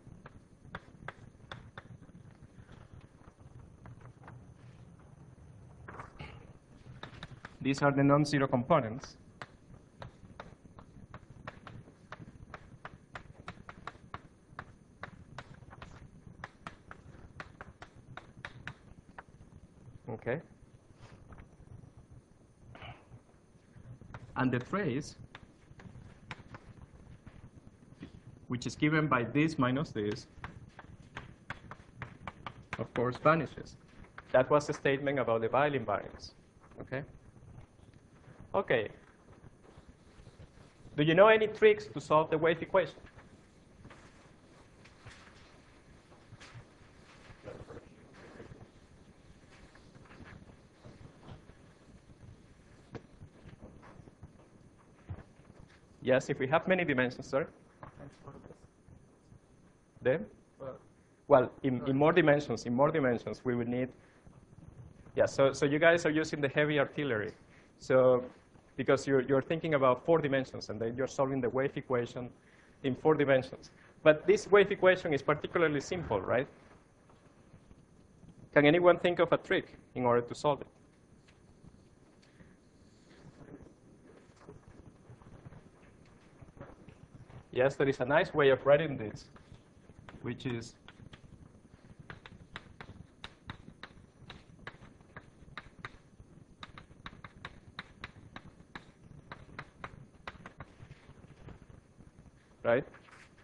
these are the non-zero components. Okay. And the trace, which is given by this minus this, of course, vanishes. That was a statement about the Weyl invariance. Okay. Okay. Do you know any tricks to solve the wave equation? Yes, if we have many dimensions, sorry. Then? Well, in, in more dimensions, in more dimensions, we would need, yeah, so, so you guys are using the heavy artillery. So, because you're, you're thinking about four dimensions, and then you're solving the wave equation in four dimensions. But this wave equation is particularly simple, right? Can anyone think of a trick in order to solve it? Yes, there is a nice way of writing this, which is right?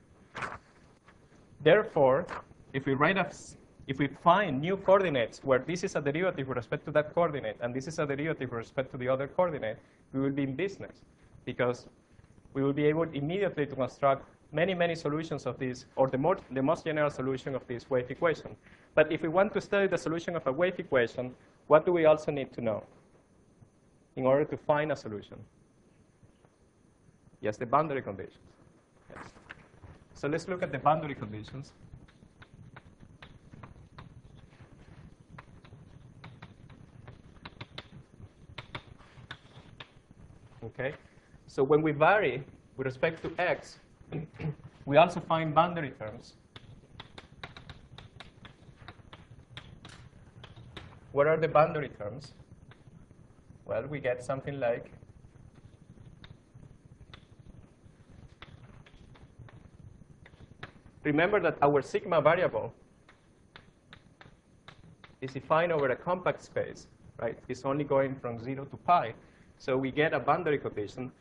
Therefore, if we write a, if we find new coordinates where this is a derivative with respect to that coordinate and this is a derivative with respect to the other coordinate, we will be in business because we will be able immediately to construct many, many solutions of this, or the, more, the most general solution of this wave equation. But if we want to study the solution of a wave equation, what do we also need to know in order to find a solution? Yes, the boundary conditions. Yes. So let's look at the boundary conditions. Okay, so when we vary with respect to x, we also find boundary terms. What are the boundary terms? Well, we get something like remember that our sigma variable is defined over a compact space, right? It's only going from zero to pi. So we get a boundary condition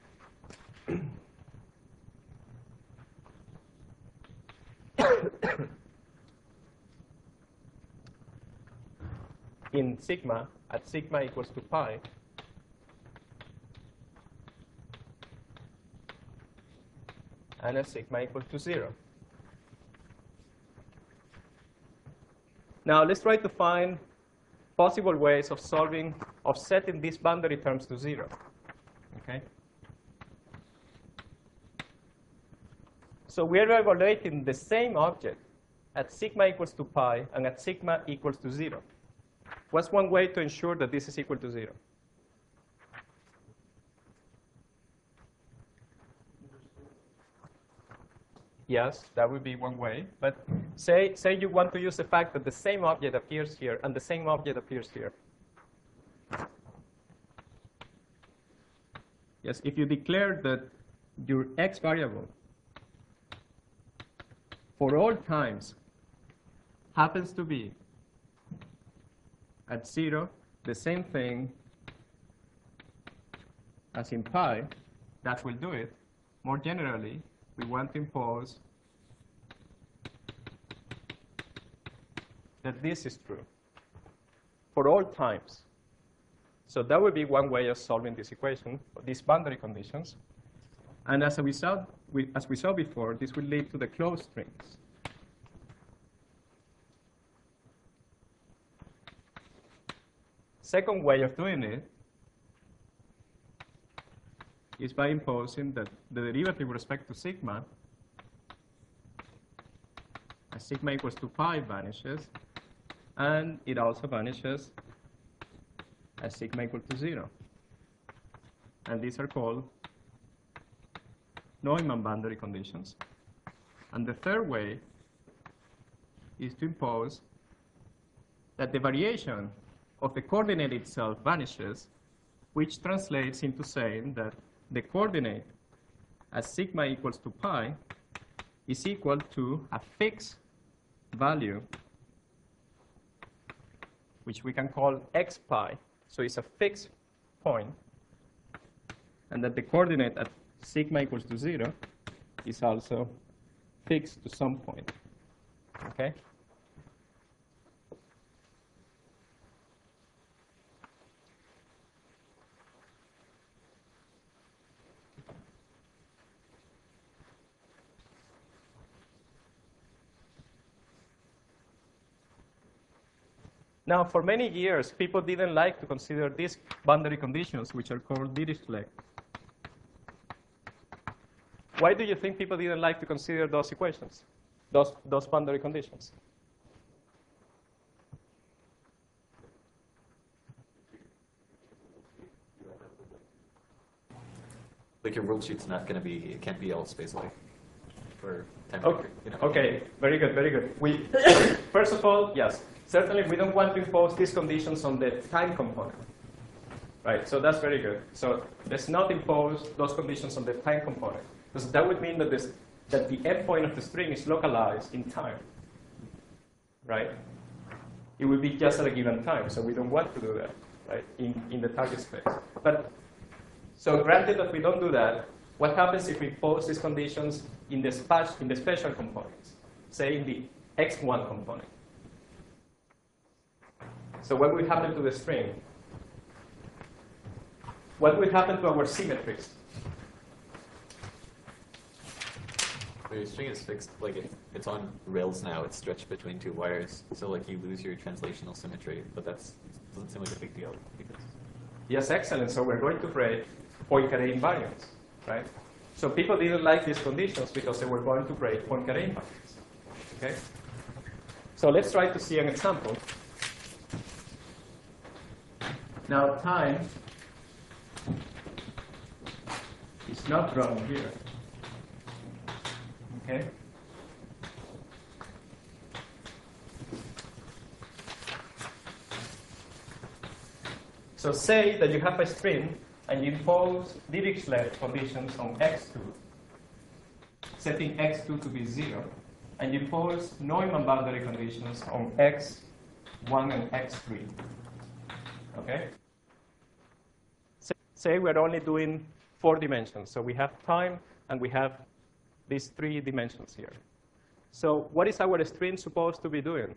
in sigma at sigma equals to pi and at sigma equals to zero. Now let's try to find possible ways of solving, of setting these boundary terms to zero. Okay? So we are evaluating the same object at sigma equals to pi and at sigma equals to zero. What's one way to ensure that this is equal to zero? Yes, that would be one way. But say, say you want to use the fact that the same object appears here and the same object appears here. Yes, if you declare that your x variable for all times happens to be at zero, the same thing as in pi, that will do it. More generally, we want to impose that this is true for all times. So that would be one way of solving this equation, these boundary conditions. And as we saw, we, as we saw before, this will lead to the closed strings. Second way of doing it is by imposing that the derivative with respect to sigma, as sigma equals to pi, vanishes, and it also vanishes as sigma equal to zero. And these are called Neumann boundary conditions. And the third way is to impose that the variation of the coordinate itself vanishes, which translates into saying that the coordinate as sigma equals to pi is equal to a fixed value, which we can call x pi. So it's a fixed point, and that the coordinate at sigma equals to zero is also fixed to some point. Okay? Now, for many years, people didn't like to consider these boundary conditions, which are called Dirichlet. Why do you think people didn't like to consider those equations, those, those boundary conditions? Like your worldsheet's not going to be, it can't be all space-like for time. Okay. You know? Okay, very good, very good. We, first of all, yes, certainly we don't want to impose these conditions on the time component. Right, so that's very good. So let's not impose those conditions on the time component, because that would mean that, this, that the endpoint of the string is localized in time. Right? It would be just at a given time, so we don't want to do that, right, in, in the target space. But so granted that we don't do that, what happens if we impose these conditions in the, spa in the special components, say in the x one component? So what will happen to the string? What will happen to our symmetries? So your string is fixed, like it, it's on rails now, it's stretched between two wires, so like you lose your translational symmetry, but that doesn't seem like a big deal. Because Yes, excellent. So we're going to create Poincare invariance, right? So people didn't like these conditions because they were going to break Poincare invariance. Okay? So let's try to see an example. Now time is not drawn here. Okay? So say that you have a string and you impose Dirichlet conditions on x two, setting x two to be zero, and you impose Neumann boundary conditions on x one and x three. Okay? Say we're only doing four dimensions. So we have time and we have these three dimensions here. So what is our string supposed to be doing?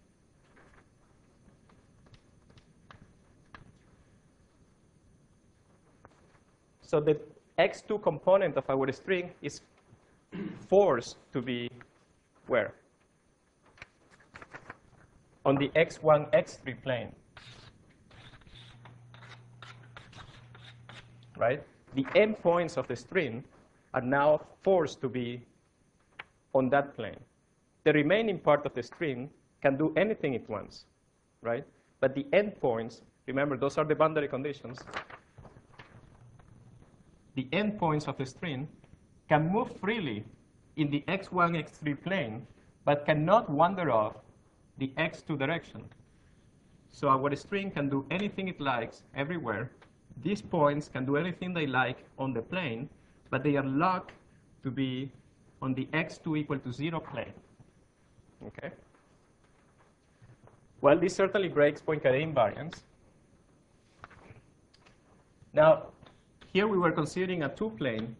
So the x two component of our string is forced to be where? On the x one, x three plane. Right? The endpoints of the string are now forced to be on that plane. The remaining part of the string can do anything it wants, right? But the endpoints, remember, those are the boundary conditions. The endpoints of the string can move freely in the x one, x three plane, but cannot wander off the x two direction. So our string can do anything it likes everywhere. These points can do anything they like on the plane, but they are locked to be on the x two equal to zero plane. Okay? Well, this certainly breaks Poincare invariance. Now, here we were considering a two-plane.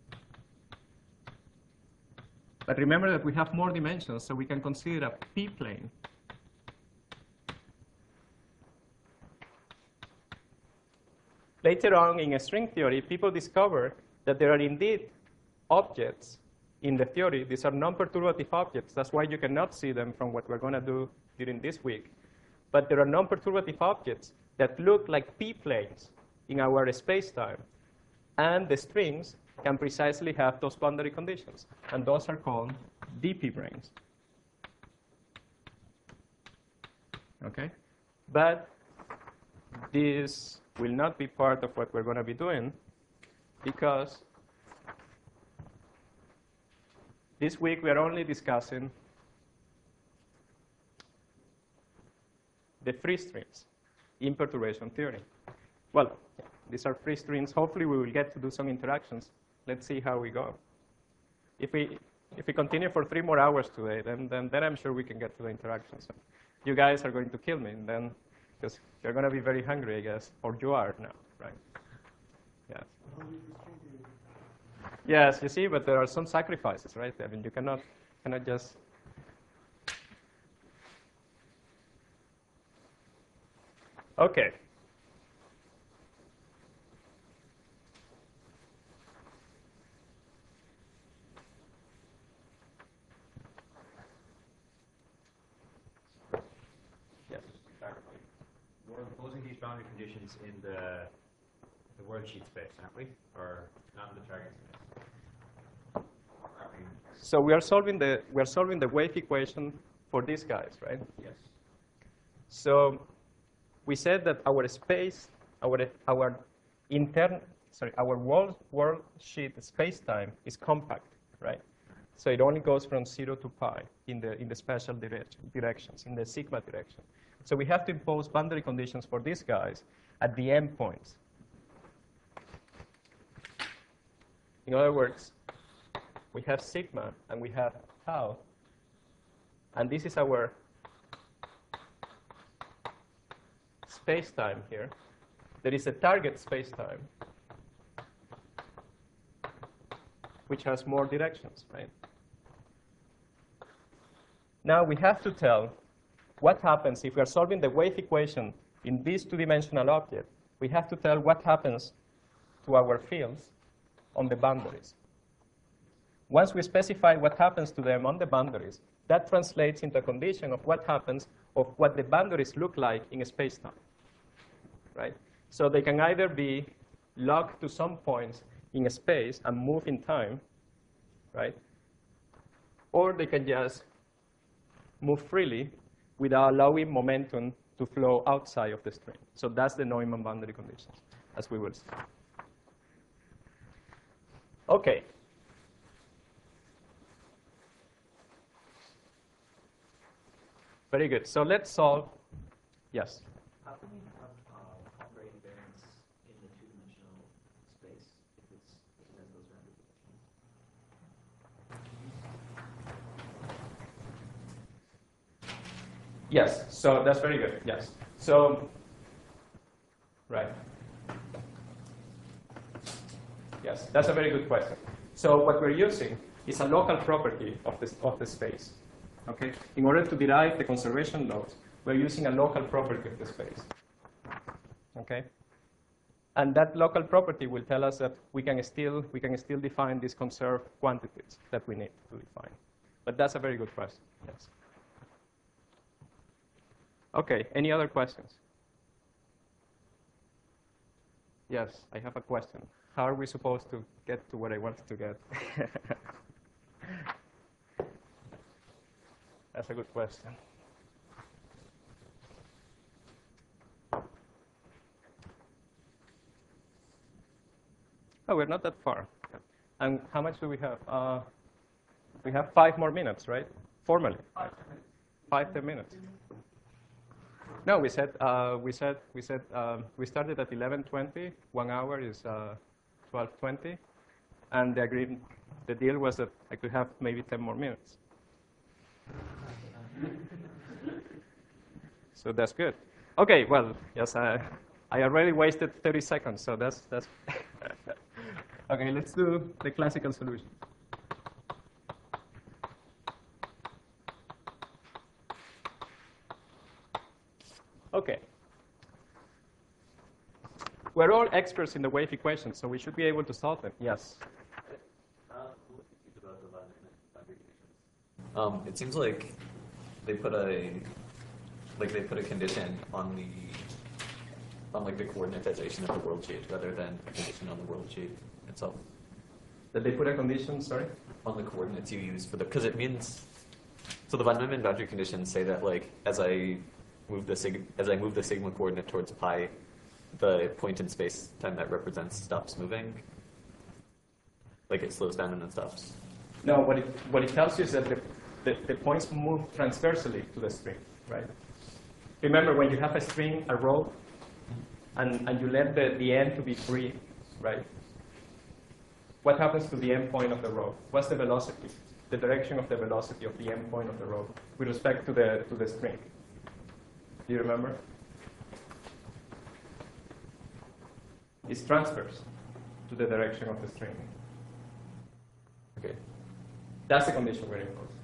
But remember that we have more dimensions, so we can consider a p-plane. Later on in string theory, people discovered that there are indeed objects in the theory. These are non-perturbative objects. That's why you cannot see them from what we're going to do during this week. But there are non-perturbative objects that look like p-planes in our space-time. And the strings can precisely have those boundary conditions. And those are called D P branes. Okay? But this will not be part of what we're going to be doing because this week we are only discussing the free strings in perturbation theory. Well, yeah, these are free strings. Hopefully we will get to do some interactions. Let's see how we go. If we if we continue for three more hours today, then then, then I'm sure we can get to the interactions. You guys are going to kill me, and then because you're going to be very hungry, I guess, or you are now, right? Yes. Yes, you see, but there are some sacrifices, right? I mean, you cannot cannot just. Okay. We're imposing these boundary conditions in the the worldsheet space, aren't we? Or not in the target space? So we are solving the we are solving the wave equation for these guys, right? Yes. So we said that our space, our our intern, sorry, our world worldsheet space-time is compact, right? So it only goes from zero to pi in the in the spatial direct, directions, in the sigma direction. So we have to impose boundary conditions for these guys at the endpoints. In other words, we have sigma and we have tau, and this is our space-time here. There is a target space-time, which has more directions, right? Now we have to tell what happens if we are solving the wave equation in this two-dimensional object. We have to tell what happens to our fields on the boundaries. Once we specify what happens to them on the boundaries, that translates into a condition of what happens of what the boundaries look like in space-time, right? So they can either be locked to some points in a space and move in time, right? Or they can just move freely without allowing momentum to flow outside of the string. So that's the Neumann boundary conditions, as we will see. Okay. Very good. So let's solve. Yes. How can we have uh, operating variance in the two-dimensional space if it's if it has those boundary conditions? Yes. So that's very good. Yes. So, right. Yes, that's a very good question. So what we're using is a local property of this of the space. Okay. In order to derive the conservation laws, we're using a local property of the space. Okay. And that local property will tell us that we can still we can still define these conserved quantities that we need to define. But that's a very good question. Yes. Okay. Any other questions? Yes, I have a question. How are we supposed to get to what I wanted to get? That's a good question. Oh, we're not that far. And how much do we have? Uh, we have five more minutes, right? Formally. Five, ten minutes. No, we said uh, we said we said um, we started at eleven twenty. One hour is uh, twelve twenty, and the agreement, the deal was that I could have maybe ten more minutes. So that's good. Okay, well, yes, I I already wasted thirty seconds, so that's that's. Okay, let's do the classical solution. Okay. We're all experts in the wave equations, so we should be able to solve them. Yes. Uh, what do you think about the boundary conditions? Um, it seems like they put a like they put a condition on the on like the coordinatization of the world sheet rather than a condition on the world sheet itself. Did they put a condition? Sorry. On the coordinates you use for the because it means so the von Neumann boundary conditions say that like as I move the sig as I move the sigma coordinate towards pi, the point in space time that represents stops moving. Like it slows down and then stops. No, what it what it tells you is that the, the, the points move transversely to the string, right? Remember when you have a string, a rope, and, and you let the, the end to be free, right? What happens to the end point of the rope? What's the velocity? The direction of the velocity of the end point of the rope with respect to the to the string. Do you remember? It's transverse to the direction of the string. Okay. That's the condition we're imposing.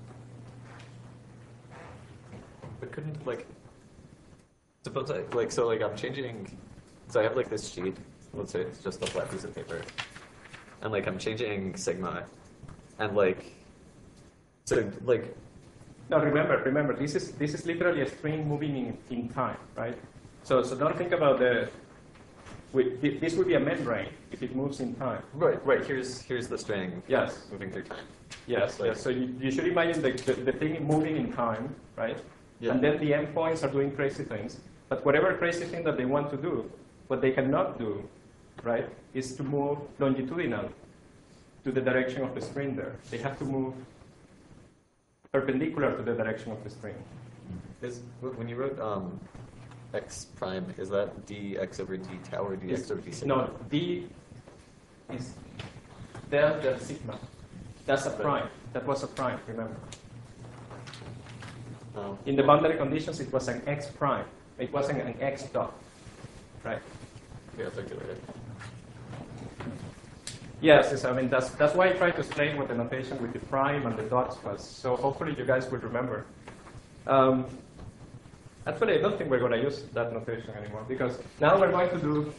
But couldn't like suppose I like so like I'm changing so I have like this sheet, let's say it's just a flat piece of paper. And like I'm changing sigma and like so like No, remember, remember, this is this is literally a string moving in, in time, right? So so don't think about the with, this would be a membrane if it moves in time. right right here's here's the string Yes. moving through time. Yes, Like- yes. So you, you should imagine the, the, the thing moving in time, right? Yeah. And then the endpoints are doing crazy things. But whatever crazy thing that they want to do, what they cannot do, right, is to move longitudinal to the direction of the string there. They have to move perpendicular to the direction of the string. Is when you wrote um x prime, is that dx over d tau or dx over d sigma? No, d is delta sigma. That's a prime. That was a prime, remember. Um, In the boundary conditions, it was an x prime. It wasn't an x dot, right? yeah, I'll talk to you later. Yes, yes, I mean, that's, that's why I tried to explain what the notation with the prime and the dots was. So hopefully you guys will remember. Um, actually, I don't think we're going to use that notation anymore because now we're going to do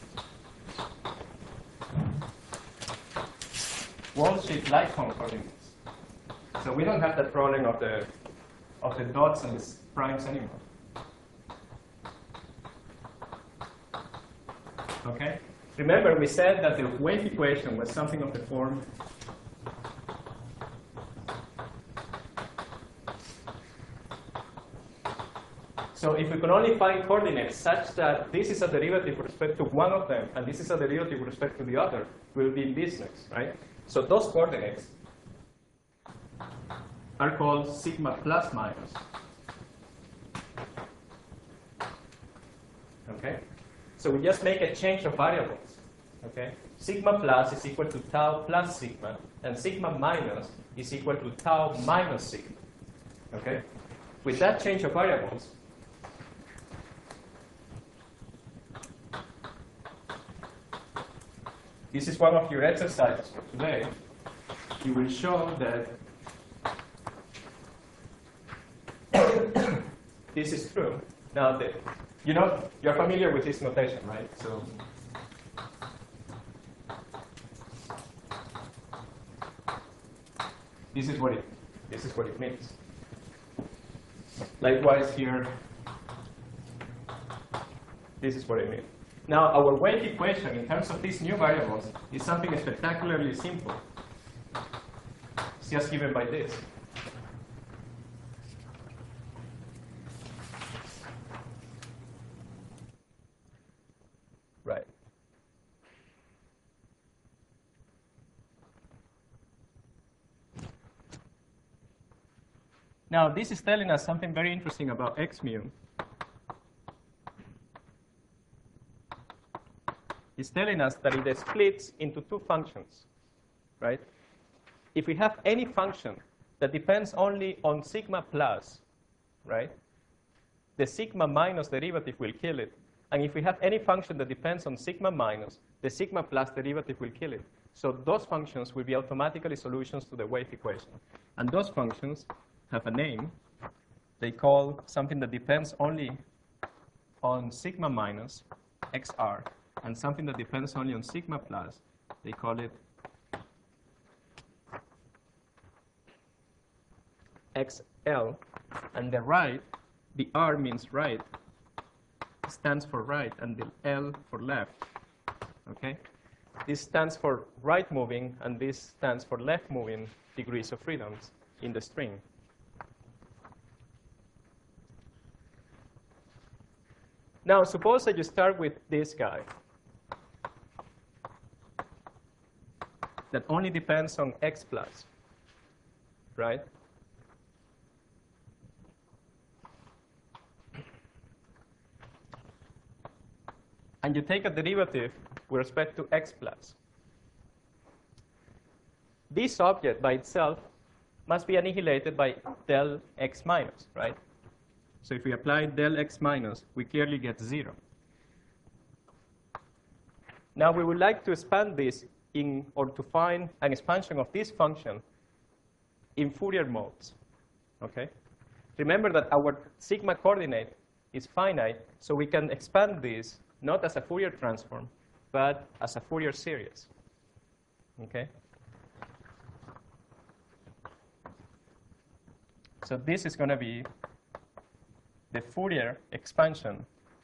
world sheet light cone coordinates. So we don't have that problem of the of the dots and the primes anymore. Okay? Remember, we said that the wave equation was something of the form so if we can only find coordinates such that this is a derivative with respect to one of them and this is a derivative with respect to the other, we'll be in business, right? So those coordinates are called sigma plus minus. Okay? So we just make a change of variables. Okay? Sigma plus is equal to tau plus sigma, and sigma minus is equal to tau minus sigma. Okay? With that change of variables, this is one of your exercises for today. You will show that this is true. Now, the, you know, you're familiar with this notation, right? So, this is what it, this is what it means. Likewise here, this is what it means. Now, our wave equation, in terms of these new variables, is something spectacularly simple. It's just given by this. Right. Now, this is telling us something very interesting about x mu. It's telling us that it splits into two functions, right? If we have any function that depends only on sigma plus, right, the sigma minus derivative will kill it. And if we have any function that depends on sigma minus, the sigma plus derivative will kill it. So those functions will be automatically solutions to the wave equation. And those functions have a name. They call something that depends only on sigma minus, xr, and something that depends only on sigma plus, they call it X L. And the right, the R means right, stands for right, and the L for left. Okay? This stands for right moving, and this stands for left moving degrees of freedoms in the string. Now, suppose that you start with this guy that only depends on x plus, right? And you take a derivative with respect to x plus. This object by itself must be annihilated by del x minus, right? So if we apply del x minus, we clearly get zero. Now we would like to expand this in, or to find an expansion of this function in Fourier modes, okay? Remember that our sigma coordinate is finite, so we can expand this not as a Fourier transform, but as a Fourier series, okay? So this is going to be the Fourier expansion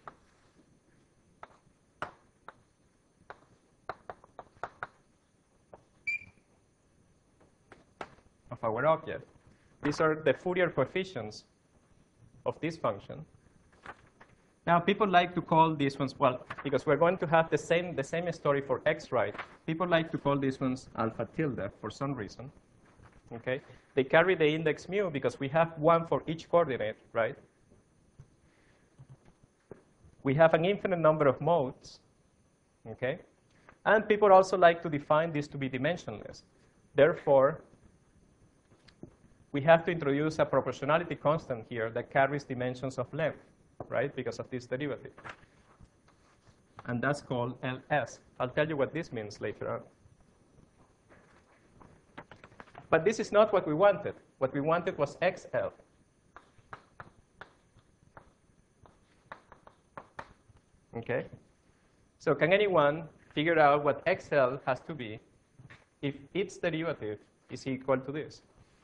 of our object. These are the Fourier coefficients of this function. Now, people like to call these ones, well, because we're going to have the same, the same story for x right, people like to call these ones alpha tilde for some reason. Okay? They carry the index mu because we have one for each coordinate, right? We have an infinite number of modes, okay? And people also like to define this to be dimensionless. Therefore, we have to introduce a proportionality constant here that carries dimensions of length, right, because of this derivative. And that's called L S. I'll tell you what this means later on. But this is not what we wanted. What we wanted was X L. Okay? So can anyone figure out what X L has to be if its derivative is equal to this?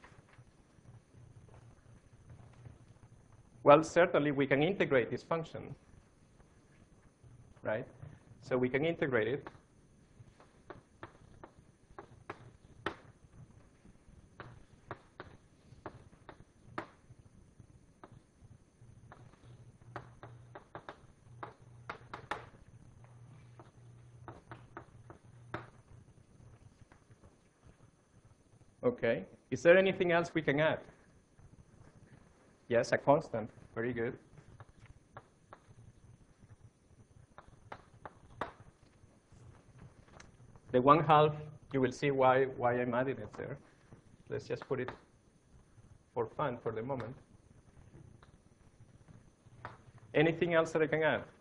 Well, certainly we can integrate this function, right? So we can integrate it Okay. Is there anything else we can add? Yes, a constant. Very good. The one half, you will see why, why I'm adding it there. Let's just put it for fun for the moment. Anything else that I can add?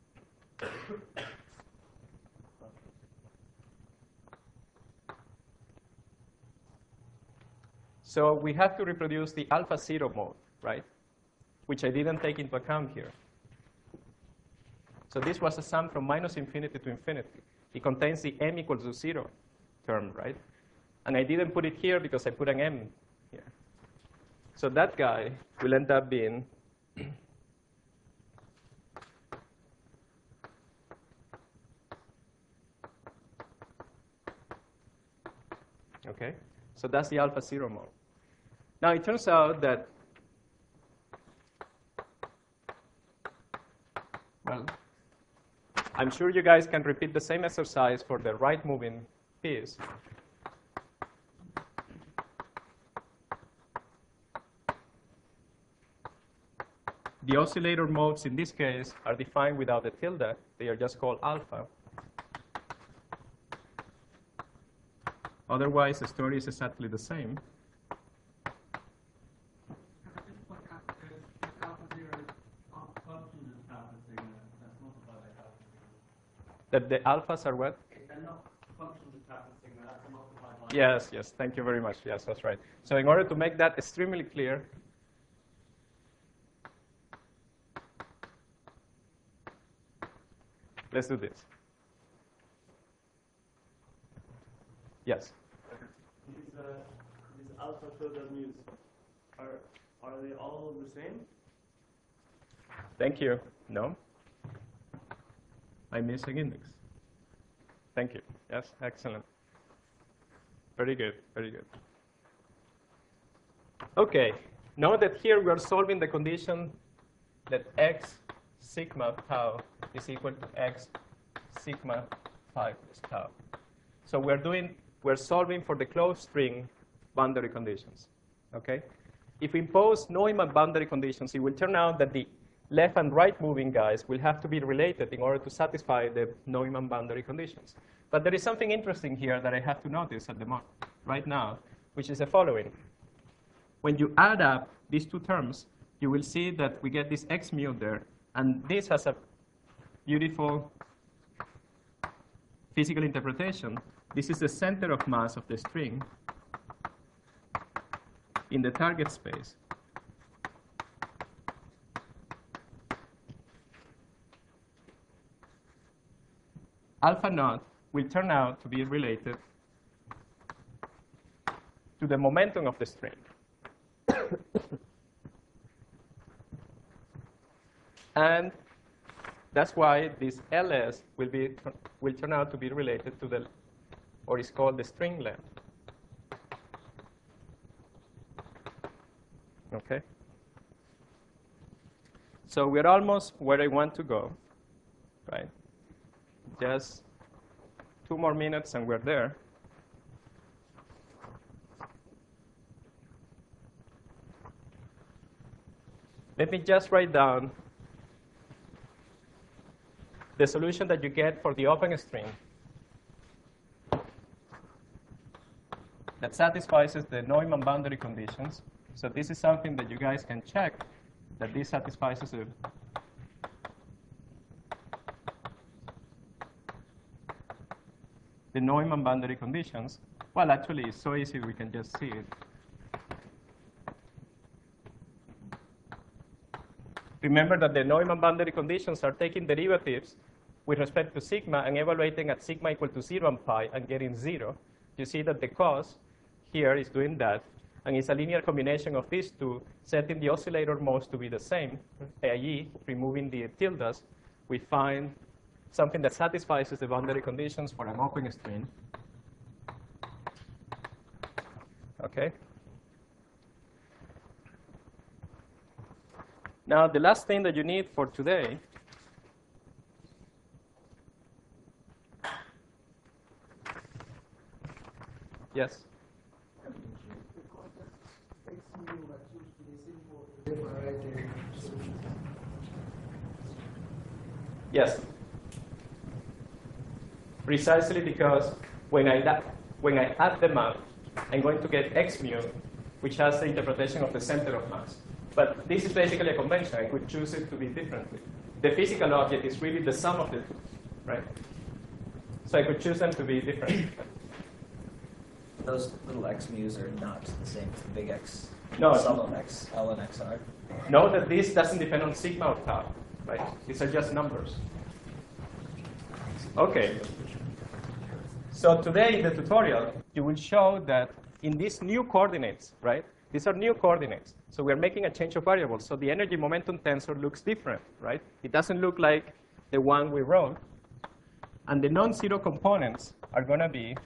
So we have to reproduce the alpha zero mode, right? Which I didn't take into account here. So this was a sum from minus infinity to infinity. It contains the m equals to zero term, right? And I didn't put it here because I put an m here. So that guy will end up being okay? So that's the alpha zero mode. Now it turns out that, well, I'm sure you guys can repeat the same exercise for the right moving piece. The oscillator modes in this case are defined without the tilde. They are just called alpha. Otherwise, the story is exactly the same. That the alphas are what? Yes, yes, thank you very much. Yes, that's right. So in order to make that extremely clear, let's do this. Yes? These, uh, these alpha tilde mu's, are, are they all the same? Thank you. No? I'm missing index. Thank you. Yes, excellent. Very good, very good. Okay, now that here we are solving the condition that x sigma tau is equal to x sigma phi plus tau. So we're doing, we're solving for the closed string boundary conditions, okay? If we impose Neumann boundary conditions, it will turn out that the left and right moving guys will have to be related in order to satisfy the Neumann boundary conditions. But there is something interesting here that I have to notice at the moment, right now, which is the following. When you add up these two terms, you will see that we get this x mu there, and this has a beautiful physical interpretation. This is the center of mass of the string in the target space. Alpha naught will turn out to be related to the momentum of the string. And that's why this L S will, be, will turn out to be related to the, or is called the string length. Okay? So we're almost where I want to go, right? Just two more minutes and we're there. Let me just write down the solution that you get for the open string that satisfies the Neumann boundary conditions. So this is something that you guys can check that this satisfies the the Neumann boundary conditions. Well, actually, it's so easy we can just see it. Remember that the Neumann boundary conditions are taking derivatives with respect to sigma and evaluating at sigma equal to zero and pi and getting zero. You see that the cos here is doing that, and it's a linear combination of these two, setting the oscillator modes to be the same, that is, removing the tildes, we find something that satisfies the boundary conditions for an open string. Okay? Now, the last thing that you need for today yes? Yes. Precisely because when I, da- when I add them up, I'm going to get x mu, which has the interpretation of the center of mass. But this is basically a convention. I could choose it to be differently. The physical object is really the sum of the two, right? So I could choose them to be different. Those little x mu's are not the same as the big X. No, it's Sum of x, L and X are. Note that this doesn't depend on sigma or tau, right? These are just numbers. Okay. So today in the tutorial, you will show that in these new coordinates, right? These are new coordinates. So we're making a change of variables. So the energy momentum tensor looks different, right? It doesn't look like the one we wrote. And the non-zero components are going to be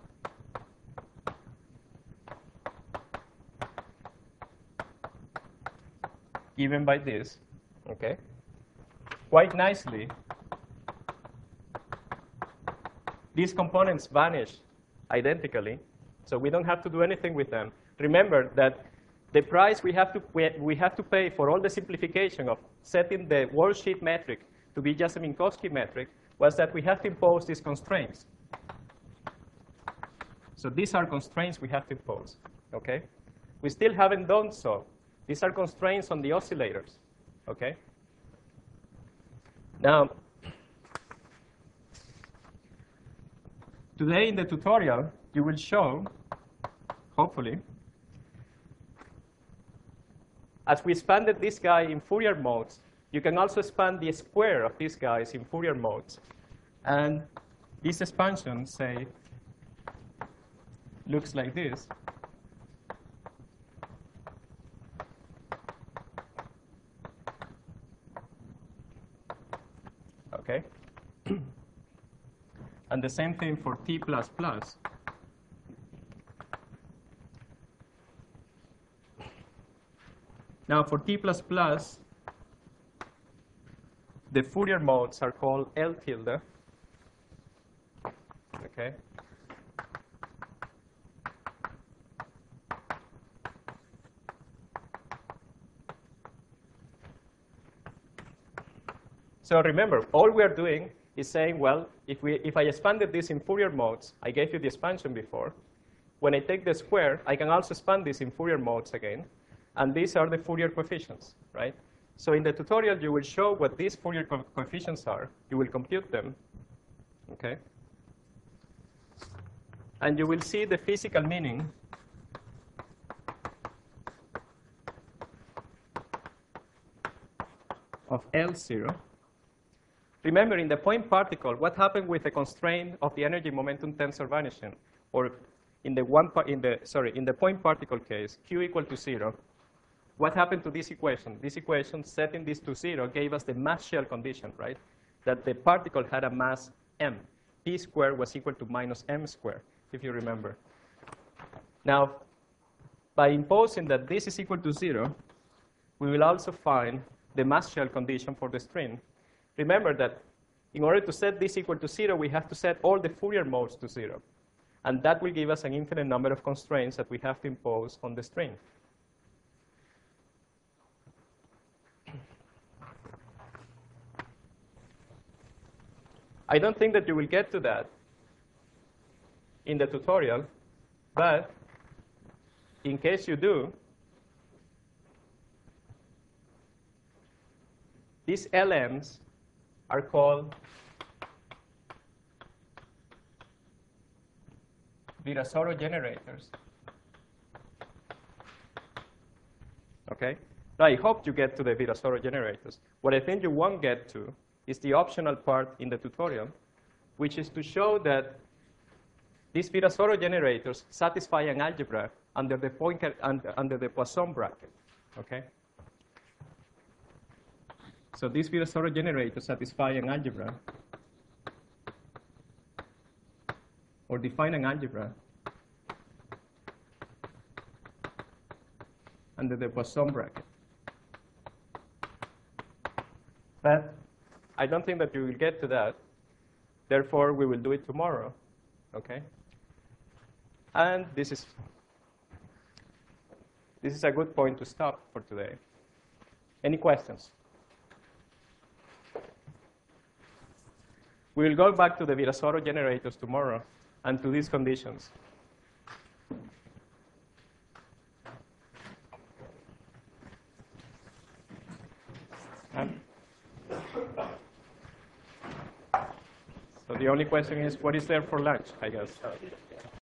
given by this, okay? Quite nicely, these components vanish identically, so we don't have to do anything with them. Remember that the price we have to pay, we have to pay for all the simplification of setting the worldsheet metric to be just a Minkowski metric was that we have to impose these constraints. So these are constraints we have to impose, okay? We still haven't done so. These are constraints on the oscillators, okay? Now, today in the tutorial, you will show, hopefully, as we expanded this guy in Fourier modes, you can also expand the square of these guys in Fourier modes. And this expansion, say, looks like this. Okay? And the same thing for t plus plus. Now, for t plus plus, the Fourier modes are called L tilde. Okay? So remember, all we are doing is saying, well, if, we, if I expanded this in Fourier modes, I gave you the expansion before. When I take the square, I can also expand this in Fourier modes again. And these are the Fourier coefficients, right? So in the tutorial, you will show what these Fourier co coefficients are. You will compute them, okay? And you will see the physical meaning of L zero. Remember, in the point particle, what happened with the constraint of the energy momentum tensor vanishing? Or in the one part, in the sorry, in the point particle case, Q equal to zero. What happened to this equation? This equation, setting this to zero, gave us the mass shell condition, right? That the particle had a mass m. P squared was equal to minus m squared, if you remember. Now, by imposing that this is equal to zero, we will also find the mass shell condition for the string. Remember that in order to set this equal to zero, we have to set all the Fourier modes to zero. And that will give us an infinite number of constraints that we have to impose on the string. I don't think that you will get to that in the tutorial, but in case you do, these L Ms are called Virasoro generators. Okay? Now, I hope you get to the Virasoro generators. What I think you won't get to is the optional part in the tutorial, which is to show that these Virasoro generators satisfy an algebra under the, Poincare, under, under the Poisson bracket. Okay? So these Virasoro generators satisfy an algebra or define an algebra under the Poisson bracket. But I don't think that you will get to that. Therefore, we will do it tomorrow. Okay? And this is, this is a good point to stop for today. Any questions? We will go back to the Virasoro generators tomorrow and to these conditions. And so the only question is, what is there for lunch, I guess.